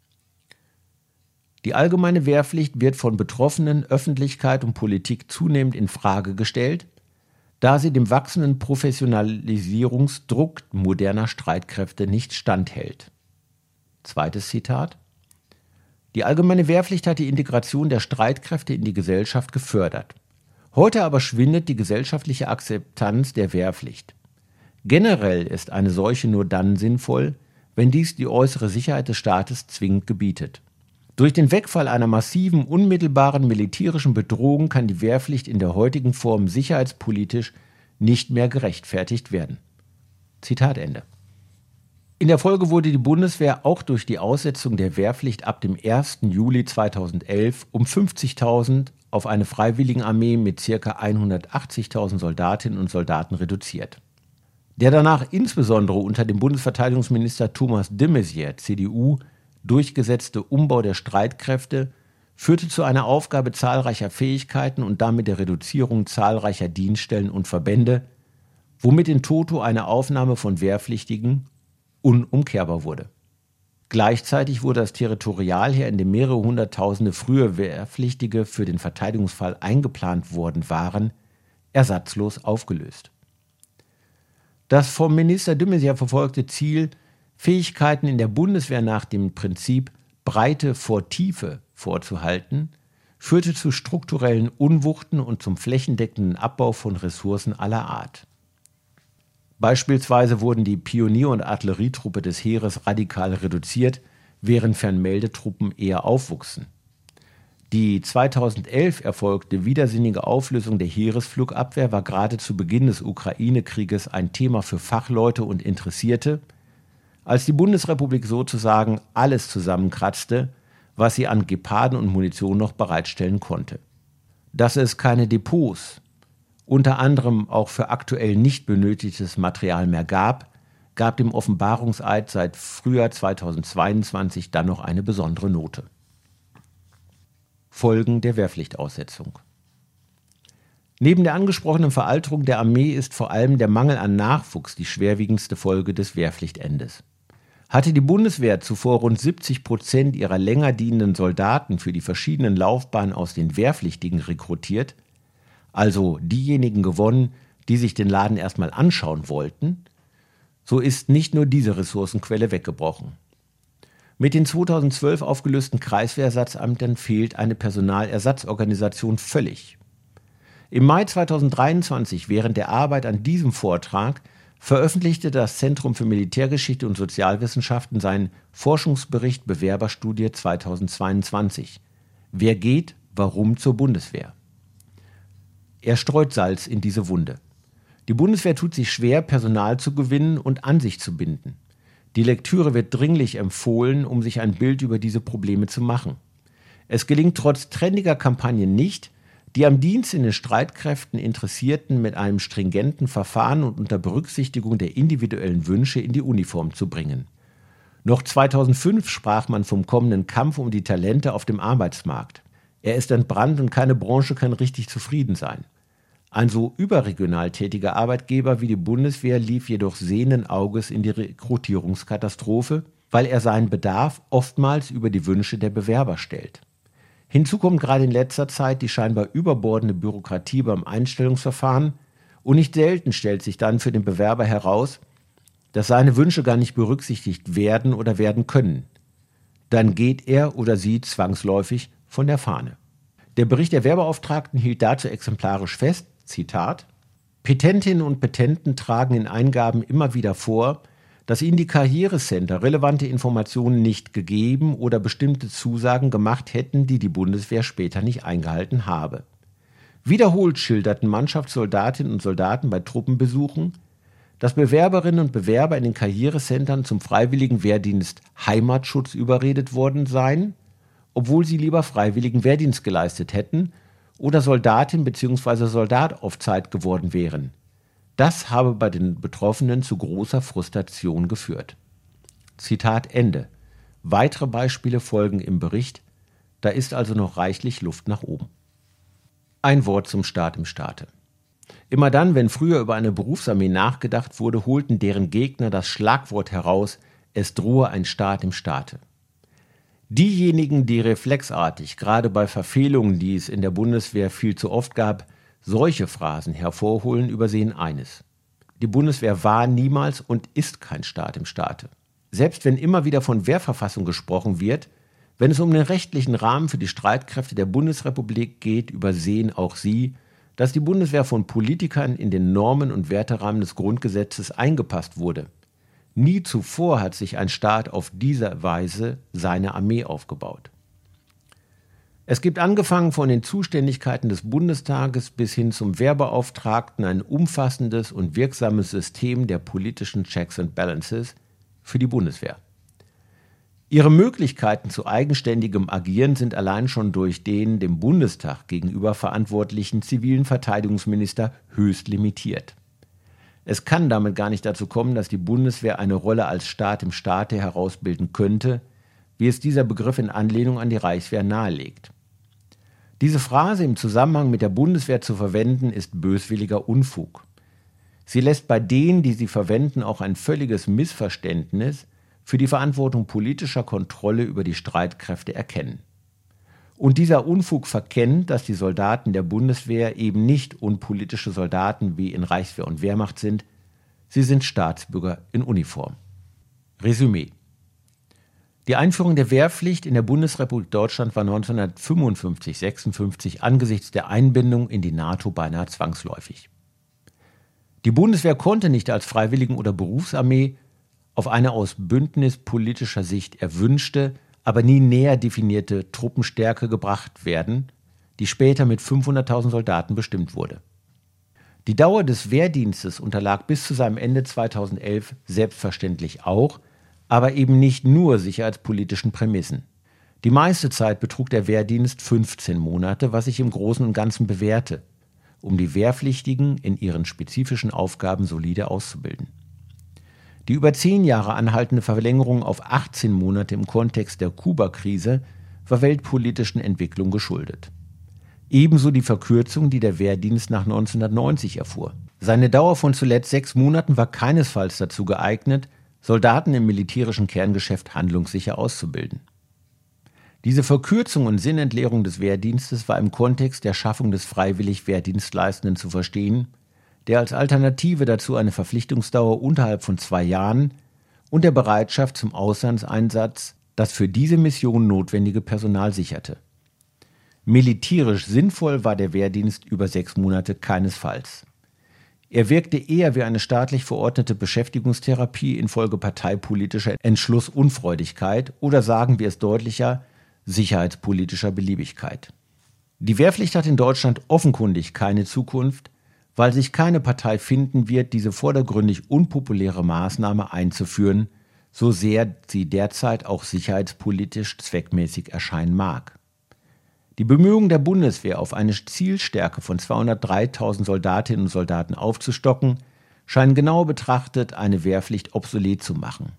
Die allgemeine Wehrpflicht wird von Betroffenen, Öffentlichkeit und Politik zunehmend in Frage gestellt, da sie dem wachsenden Professionalisierungsdruck moderner Streitkräfte nicht standhält. Zweites Zitat. Die allgemeine Wehrpflicht hat die Integration der Streitkräfte in die Gesellschaft gefördert. Heute aber schwindet die gesellschaftliche Akzeptanz der Wehrpflicht. Generell ist eine solche nur dann sinnvoll, wenn dies die äußere Sicherheit des Staates zwingend gebietet. Durch den Wegfall einer massiven, unmittelbaren militärischen Bedrohung kann die Wehrpflicht in der heutigen Form sicherheitspolitisch nicht mehr gerechtfertigt werden. Zitat Ende. In der Folge wurde die Bundeswehr auch durch die Aussetzung der Wehrpflicht ab dem ersten Juli zweitausendelf um fünfzigtausend auf eine Freiwilligenarmee mit ca. hundertachtzigtausend Soldatinnen und Soldaten reduziert. Der danach insbesondere unter dem Bundesverteidigungsminister Thomas de Maizière, C D U, durchgesetzte Umbau der Streitkräfte führte zu einer Aufgabe zahlreicher Fähigkeiten und damit der Reduzierung zahlreicher Dienststellen und Verbände, womit in toto eine Aufnahme von Wehrpflichtigen unumkehrbar wurde. Gleichzeitig wurde das Territorialheer, in dem mehrere Hunderttausende frühe Wehrpflichtige für den Verteidigungsfall eingeplant worden waren, ersatzlos aufgelöst. Das vom Minister de Maizière verfolgte Ziel, Fähigkeiten in der Bundeswehr nach dem Prinzip Breite vor Tiefe vorzuhalten, führte zu strukturellen Unwuchten und zum flächendeckenden Abbau von Ressourcen aller Art. Beispielsweise wurden die Pionier- und Artillerietruppe des Heeres radikal reduziert, während Fernmeldetruppen eher aufwuchsen. Die zweitausendelf erfolgte widersinnige Auflösung der Heeresflugabwehr war gerade zu Beginn des Ukraine-Krieges ein Thema für Fachleute und Interessierte, als die Bundesrepublik sozusagen alles zusammenkratzte, was sie an Geparden und Munition noch bereitstellen konnte. Dass es keine Depots, unter anderem auch für aktuell nicht benötigtes Material mehr gab, gab dem Offenbarungseid seit Frühjahr zweitausendzweiundzwanzig dann noch eine besondere Note. Folgen der Wehrpflichtaussetzung. Neben der angesprochenen Veralterung der Armee ist vor allem der Mangel an Nachwuchs die schwerwiegendste Folge des Wehrpflichtendes. Hatte die Bundeswehr zuvor rund siebzig Prozent ihrer länger dienenden Soldaten für die verschiedenen Laufbahnen aus den Wehrpflichtigen rekrutiert, also diejenigen gewonnen, die sich den Laden erstmal anschauen wollten, so ist nicht nur diese Ressourcenquelle weggebrochen. Mit den zweitausendzwölf aufgelösten Kreiswehrersatzämtern fehlt eine Personalersatzorganisation völlig. Im Mai zweitausenddreiundzwanzig, während der Arbeit an diesem Vortrag, veröffentlichte das Zentrum für Militärgeschichte und Sozialwissenschaften seinen Forschungsbericht Bewerberstudie zweitausendzweiundzwanzig. Wer geht, warum zur Bundeswehr? Er streut Salz in diese Wunde. Die Bundeswehr tut sich schwer, Personal zu gewinnen und an sich zu binden. Die Lektüre wird dringlich empfohlen, um sich ein Bild über diese Probleme zu machen. Es gelingt trotz trendiger Kampagnen nicht, die am Dienst in den Streitkräften Interessierten mit einem stringenten Verfahren und unter Berücksichtigung der individuellen Wünsche in die Uniform zu bringen. Noch zweitausendfünf sprach man vom kommenden Kampf um die Talente auf dem Arbeitsmarkt. Er ist entbrannt und keine Branche kann richtig zufrieden sein. Ein so überregional tätiger Arbeitgeber wie die Bundeswehr lief jedoch sehenden Auges in die Rekrutierungskatastrophe, weil er seinen Bedarf oftmals über die Wünsche der Bewerber stellt. Hinzu kommt gerade in letzter Zeit die scheinbar überbordende Bürokratie beim Einstellungsverfahren und nicht selten stellt sich dann für den Bewerber heraus, dass seine Wünsche gar nicht berücksichtigt werden oder werden können. Dann geht er oder sie zwangsläufig von der Fahne. Der Bericht der Wehrbeauftragten hielt dazu exemplarisch fest, Zitat, Petentinnen und Petenten tragen in Eingaben immer wieder vor, dass ihnen die Karrierecenter relevante Informationen nicht gegeben oder bestimmte Zusagen gemacht hätten, die die Bundeswehr später nicht eingehalten habe. Wiederholt schilderten Mannschaftssoldatinnen und Soldaten bei Truppenbesuchen, dass Bewerberinnen und Bewerber in den Karrierecentern zum freiwilligen Wehrdienst Heimatschutz überredet worden seien, obwohl sie lieber freiwilligen Wehrdienst geleistet hätten oder Soldatin bzw. Soldat auf Zeit geworden wären. Das habe bei den Betroffenen zu großer Frustration geführt. Zitat Ende. Weitere Beispiele folgen im Bericht, da ist also noch reichlich Luft nach oben. Ein Wort zum Staat im Staate. Immer dann, wenn früher über eine Berufsarmee nachgedacht wurde, holten deren Gegner das Schlagwort heraus, es drohe ein Staat im Staate. Diejenigen, die reflexartig, gerade bei Verfehlungen, die es in der Bundeswehr viel zu oft gab, solche Phrasen hervorholen, übersehen eines. Die Bundeswehr war niemals und ist kein Staat im Staate. Selbst wenn immer wieder von Wehrverfassung gesprochen wird, wenn es um den rechtlichen Rahmen für die Streitkräfte der Bundesrepublik geht, übersehen auch sie, dass die Bundeswehr von Politikern in den Normen und Werterahmen des Grundgesetzes eingepasst wurde. Nie zuvor hat sich ein Staat auf diese Weise seine Armee aufgebaut. Es gibt angefangen von den Zuständigkeiten des Bundestages bis hin zum Wehrbeauftragten ein umfassendes und wirksames System der politischen Checks and Balances für die Bundeswehr. Ihre Möglichkeiten zu eigenständigem Agieren sind allein schon durch den dem Bundestag gegenüber verantwortlichen zivilen Verteidigungsminister höchst limitiert. Es kann damit gar nicht dazu kommen, dass die Bundeswehr eine Rolle als Staat im Staate herausbilden könnte, wie es dieser Begriff in Anlehnung an die Reichswehr nahelegt. Diese Phrase im Zusammenhang mit der Bundeswehr zu verwenden, ist böswilliger Unfug. Sie lässt bei denen, die sie verwenden, auch ein völliges Missverständnis für die Verantwortung politischer Kontrolle über die Streitkräfte erkennen. Und dieser Unfug verkennt, dass die Soldaten der Bundeswehr eben nicht unpolitische Soldaten wie in Reichswehr und Wehrmacht sind, sie sind Staatsbürger in Uniform. Resümee: Die Einführung der Wehrpflicht in der Bundesrepublik Deutschland war neunzehnhundertfünfundfünfzig sechsundfünfzig angesichts der Einbindung in die NATO beinahe zwangsläufig. Die Bundeswehr konnte nicht als Freiwilligen- oder Berufsarmee auf eine aus bündnispolitischer Sicht erwünschte, aber nie näher definierte Truppenstärke gebracht werden, die später mit fünfhunderttausend Soldaten bestimmt wurde. Die Dauer des Wehrdienstes unterlag bis zu seinem Ende zweitausendelf selbstverständlich auch, aber eben nicht nur sicherheitspolitischen Prämissen. Die meiste Zeit betrug der Wehrdienst fünfzehn Monate, was sich im Großen und Ganzen bewährte, um die Wehrpflichtigen in ihren spezifischen Aufgaben solide auszubilden. Die über zehn Jahre anhaltende Verlängerung auf achtzehn Monate im Kontext der Kuba-Krise war weltpolitischen Entwicklungen geschuldet. Ebenso die Verkürzung, die der Wehrdienst nach neunzehnhundertneunzig erfuhr. Seine Dauer von zuletzt sechs Monaten war keinesfalls dazu geeignet, Soldaten im militärischen Kerngeschäft handlungssicher auszubilden. Diese Verkürzung und Sinnentleerung des Wehrdienstes war im Kontext der Schaffung des freiwillig Wehrdienstleistenden zu verstehen, der als Alternative dazu eine Verpflichtungsdauer unterhalb von zwei Jahren und der Bereitschaft zum Auslandseinsatz das für diese Mission notwendige Personal sicherte. Militärisch sinnvoll war der Wehrdienst über sechs Monate keinesfalls. Er wirkte eher wie eine staatlich verordnete Beschäftigungstherapie infolge parteipolitischer Entschlussunfreudigkeit oder, sagen wir es deutlicher, sicherheitspolitischer Beliebigkeit. Die Wehrpflicht hat in Deutschland offenkundig keine Zukunft, weil sich keine Partei finden wird, diese vordergründig unpopuläre Maßnahme einzuführen, so sehr sie derzeit auch sicherheitspolitisch zweckmäßig erscheinen mag. Die Bemühungen der Bundeswehr, auf eine Zielstärke von zweihundertdreitausend Soldatinnen und Soldaten aufzustocken, scheinen genau betrachtet eine Wehrpflicht obsolet zu machen.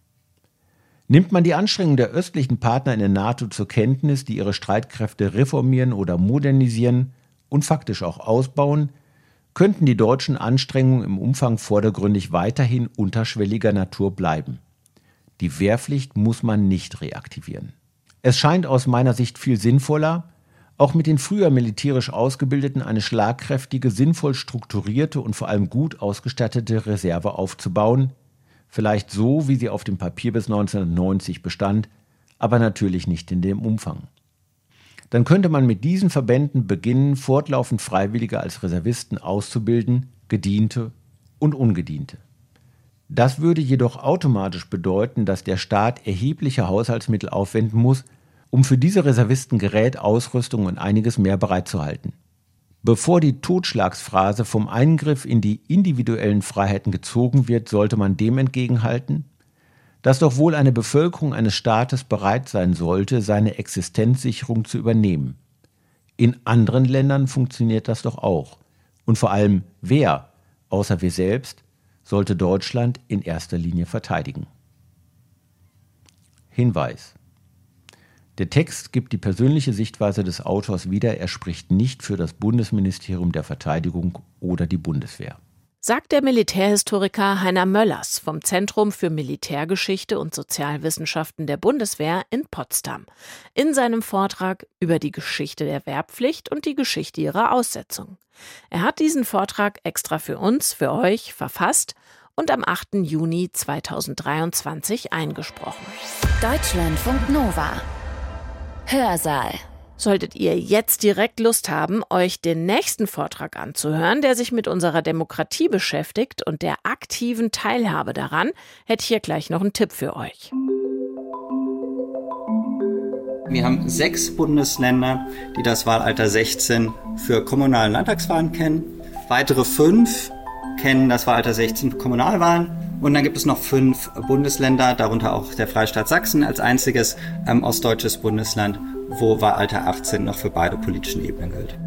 Nimmt man die Anstrengungen der östlichen Partner in der NATO zur Kenntnis, die ihre Streitkräfte reformieren oder modernisieren und faktisch auch ausbauen, könnten die deutschen Anstrengungen im Umfang vordergründig weiterhin unterschwelliger Natur bleiben. Die Wehrpflicht muss man nicht reaktivieren. Es scheint aus meiner Sicht viel sinnvoller, auch mit den früher militärisch Ausgebildeten eine schlagkräftige, sinnvoll strukturierte und vor allem gut ausgestattete Reserve aufzubauen, vielleicht so, wie sie auf dem Papier bis neunzehnhundertneunzig bestand, aber natürlich nicht in dem Umfang. Dann könnte man mit diesen Verbänden beginnen, fortlaufend Freiwillige als Reservisten auszubilden, Gediente und Ungediente. Das würde jedoch automatisch bedeuten, dass der Staat erhebliche Haushaltsmittel aufwenden muss, um für diese Reservisten Gerät, Ausrüstung und einiges mehr bereitzuhalten. Bevor die Totschlagsphrase vom Eingriff in die individuellen Freiheiten gezogen wird, sollte man dem entgegenhalten, dass doch wohl eine Bevölkerung eines Staates bereit sein sollte, seine Existenzsicherung zu übernehmen. In anderen Ländern funktioniert das doch auch. Und vor allem, wer, außer wir selbst, sollte Deutschland in erster Linie verteidigen? Hinweis: Der Text gibt die persönliche Sichtweise des Autors wieder. Er spricht nicht für das Bundesministerium der Verteidigung oder die Bundeswehr. Sagt der Militärhistoriker Heiner Möllers vom Zentrum für Militärgeschichte und Sozialwissenschaften der Bundeswehr in Potsdam in seinem Vortrag über die Geschichte der Wehrpflicht und die Geschichte ihrer Aussetzung. Er hat diesen Vortrag extra für uns, für euch verfasst und am achten Juni zweitausenddreiundzwanzig eingesprochen. Deutschlandfunk Nova. Hörsaal. Solltet ihr jetzt direkt Lust haben, euch den nächsten Vortrag anzuhören, der sich mit unserer Demokratie beschäftigt und der aktiven Teilhabe daran, hätte ich hier gleich noch einen Tipp für euch. Wir haben sechs Bundesländer, die das Wahlalter sechzehn für kommunale Landtagswahlen kennen. Weitere fünf kennen das Wahlalter sechzehn für Kommunalwahlen. Und dann gibt es noch fünf Bundesländer, darunter auch der Freistaat Sachsen als einziges ähm, ostdeutsches Bundesland, wo Wahlalter achtzehn noch für beide politischen Ebenen gilt.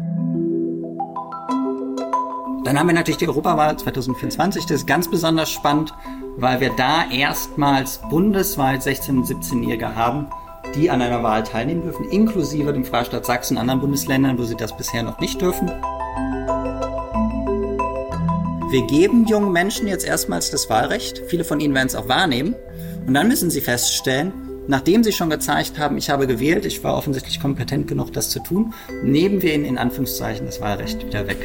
Dann haben wir natürlich die Europawahl zwanzig vierundzwanzig. Das ist ganz besonders spannend, weil wir da erstmals bundesweit sechzehn- und siebzehnjährige haben, die an einer Wahl teilnehmen dürfen, inklusive dem Freistaat Sachsen und anderen Bundesländern, wo sie das bisher noch nicht dürfen. Wir geben jungen Menschen jetzt erstmals das Wahlrecht. Viele von ihnen werden es auch wahrnehmen. Und dann müssen sie feststellen, nachdem sie schon gezeigt haben, ich habe gewählt, ich war offensichtlich kompetent genug, das zu tun, nehmen wir ihnen in Anführungszeichen das Wahlrecht wieder weg.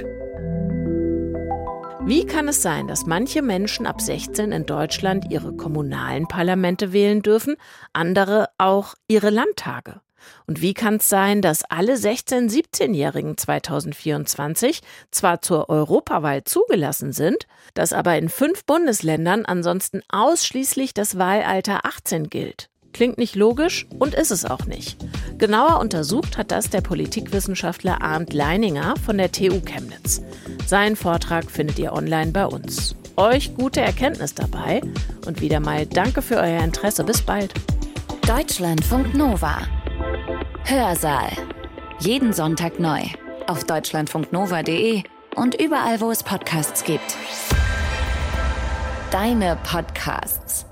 Wie kann es sein, dass manche Menschen ab sechzehn in Deutschland ihre kommunalen Parlamente wählen dürfen, andere auch ihre Landtage? Und wie kann es sein, dass alle sechzehn-, siebzehnjährigen zweitausendvierundzwanzig zwar zur Europawahl zugelassen sind, dass aber in fünf Bundesländern ansonsten ausschließlich das Wahlalter achtzehn gilt? Klingt nicht logisch und ist es auch nicht. Genauer untersucht hat das der Politikwissenschaftler Arndt Leininger von der T U Chemnitz. Seinen Vortrag findet ihr online bei uns. Euch gute Erkenntnis dabei und wieder mal danke für euer Interesse. Bis bald. Deutschlandfunk Nova. Hörsaal. Jeden Sonntag neu. Auf deutschlandfunknova punkt de und überall, wo es Podcasts gibt. Deine Podcasts.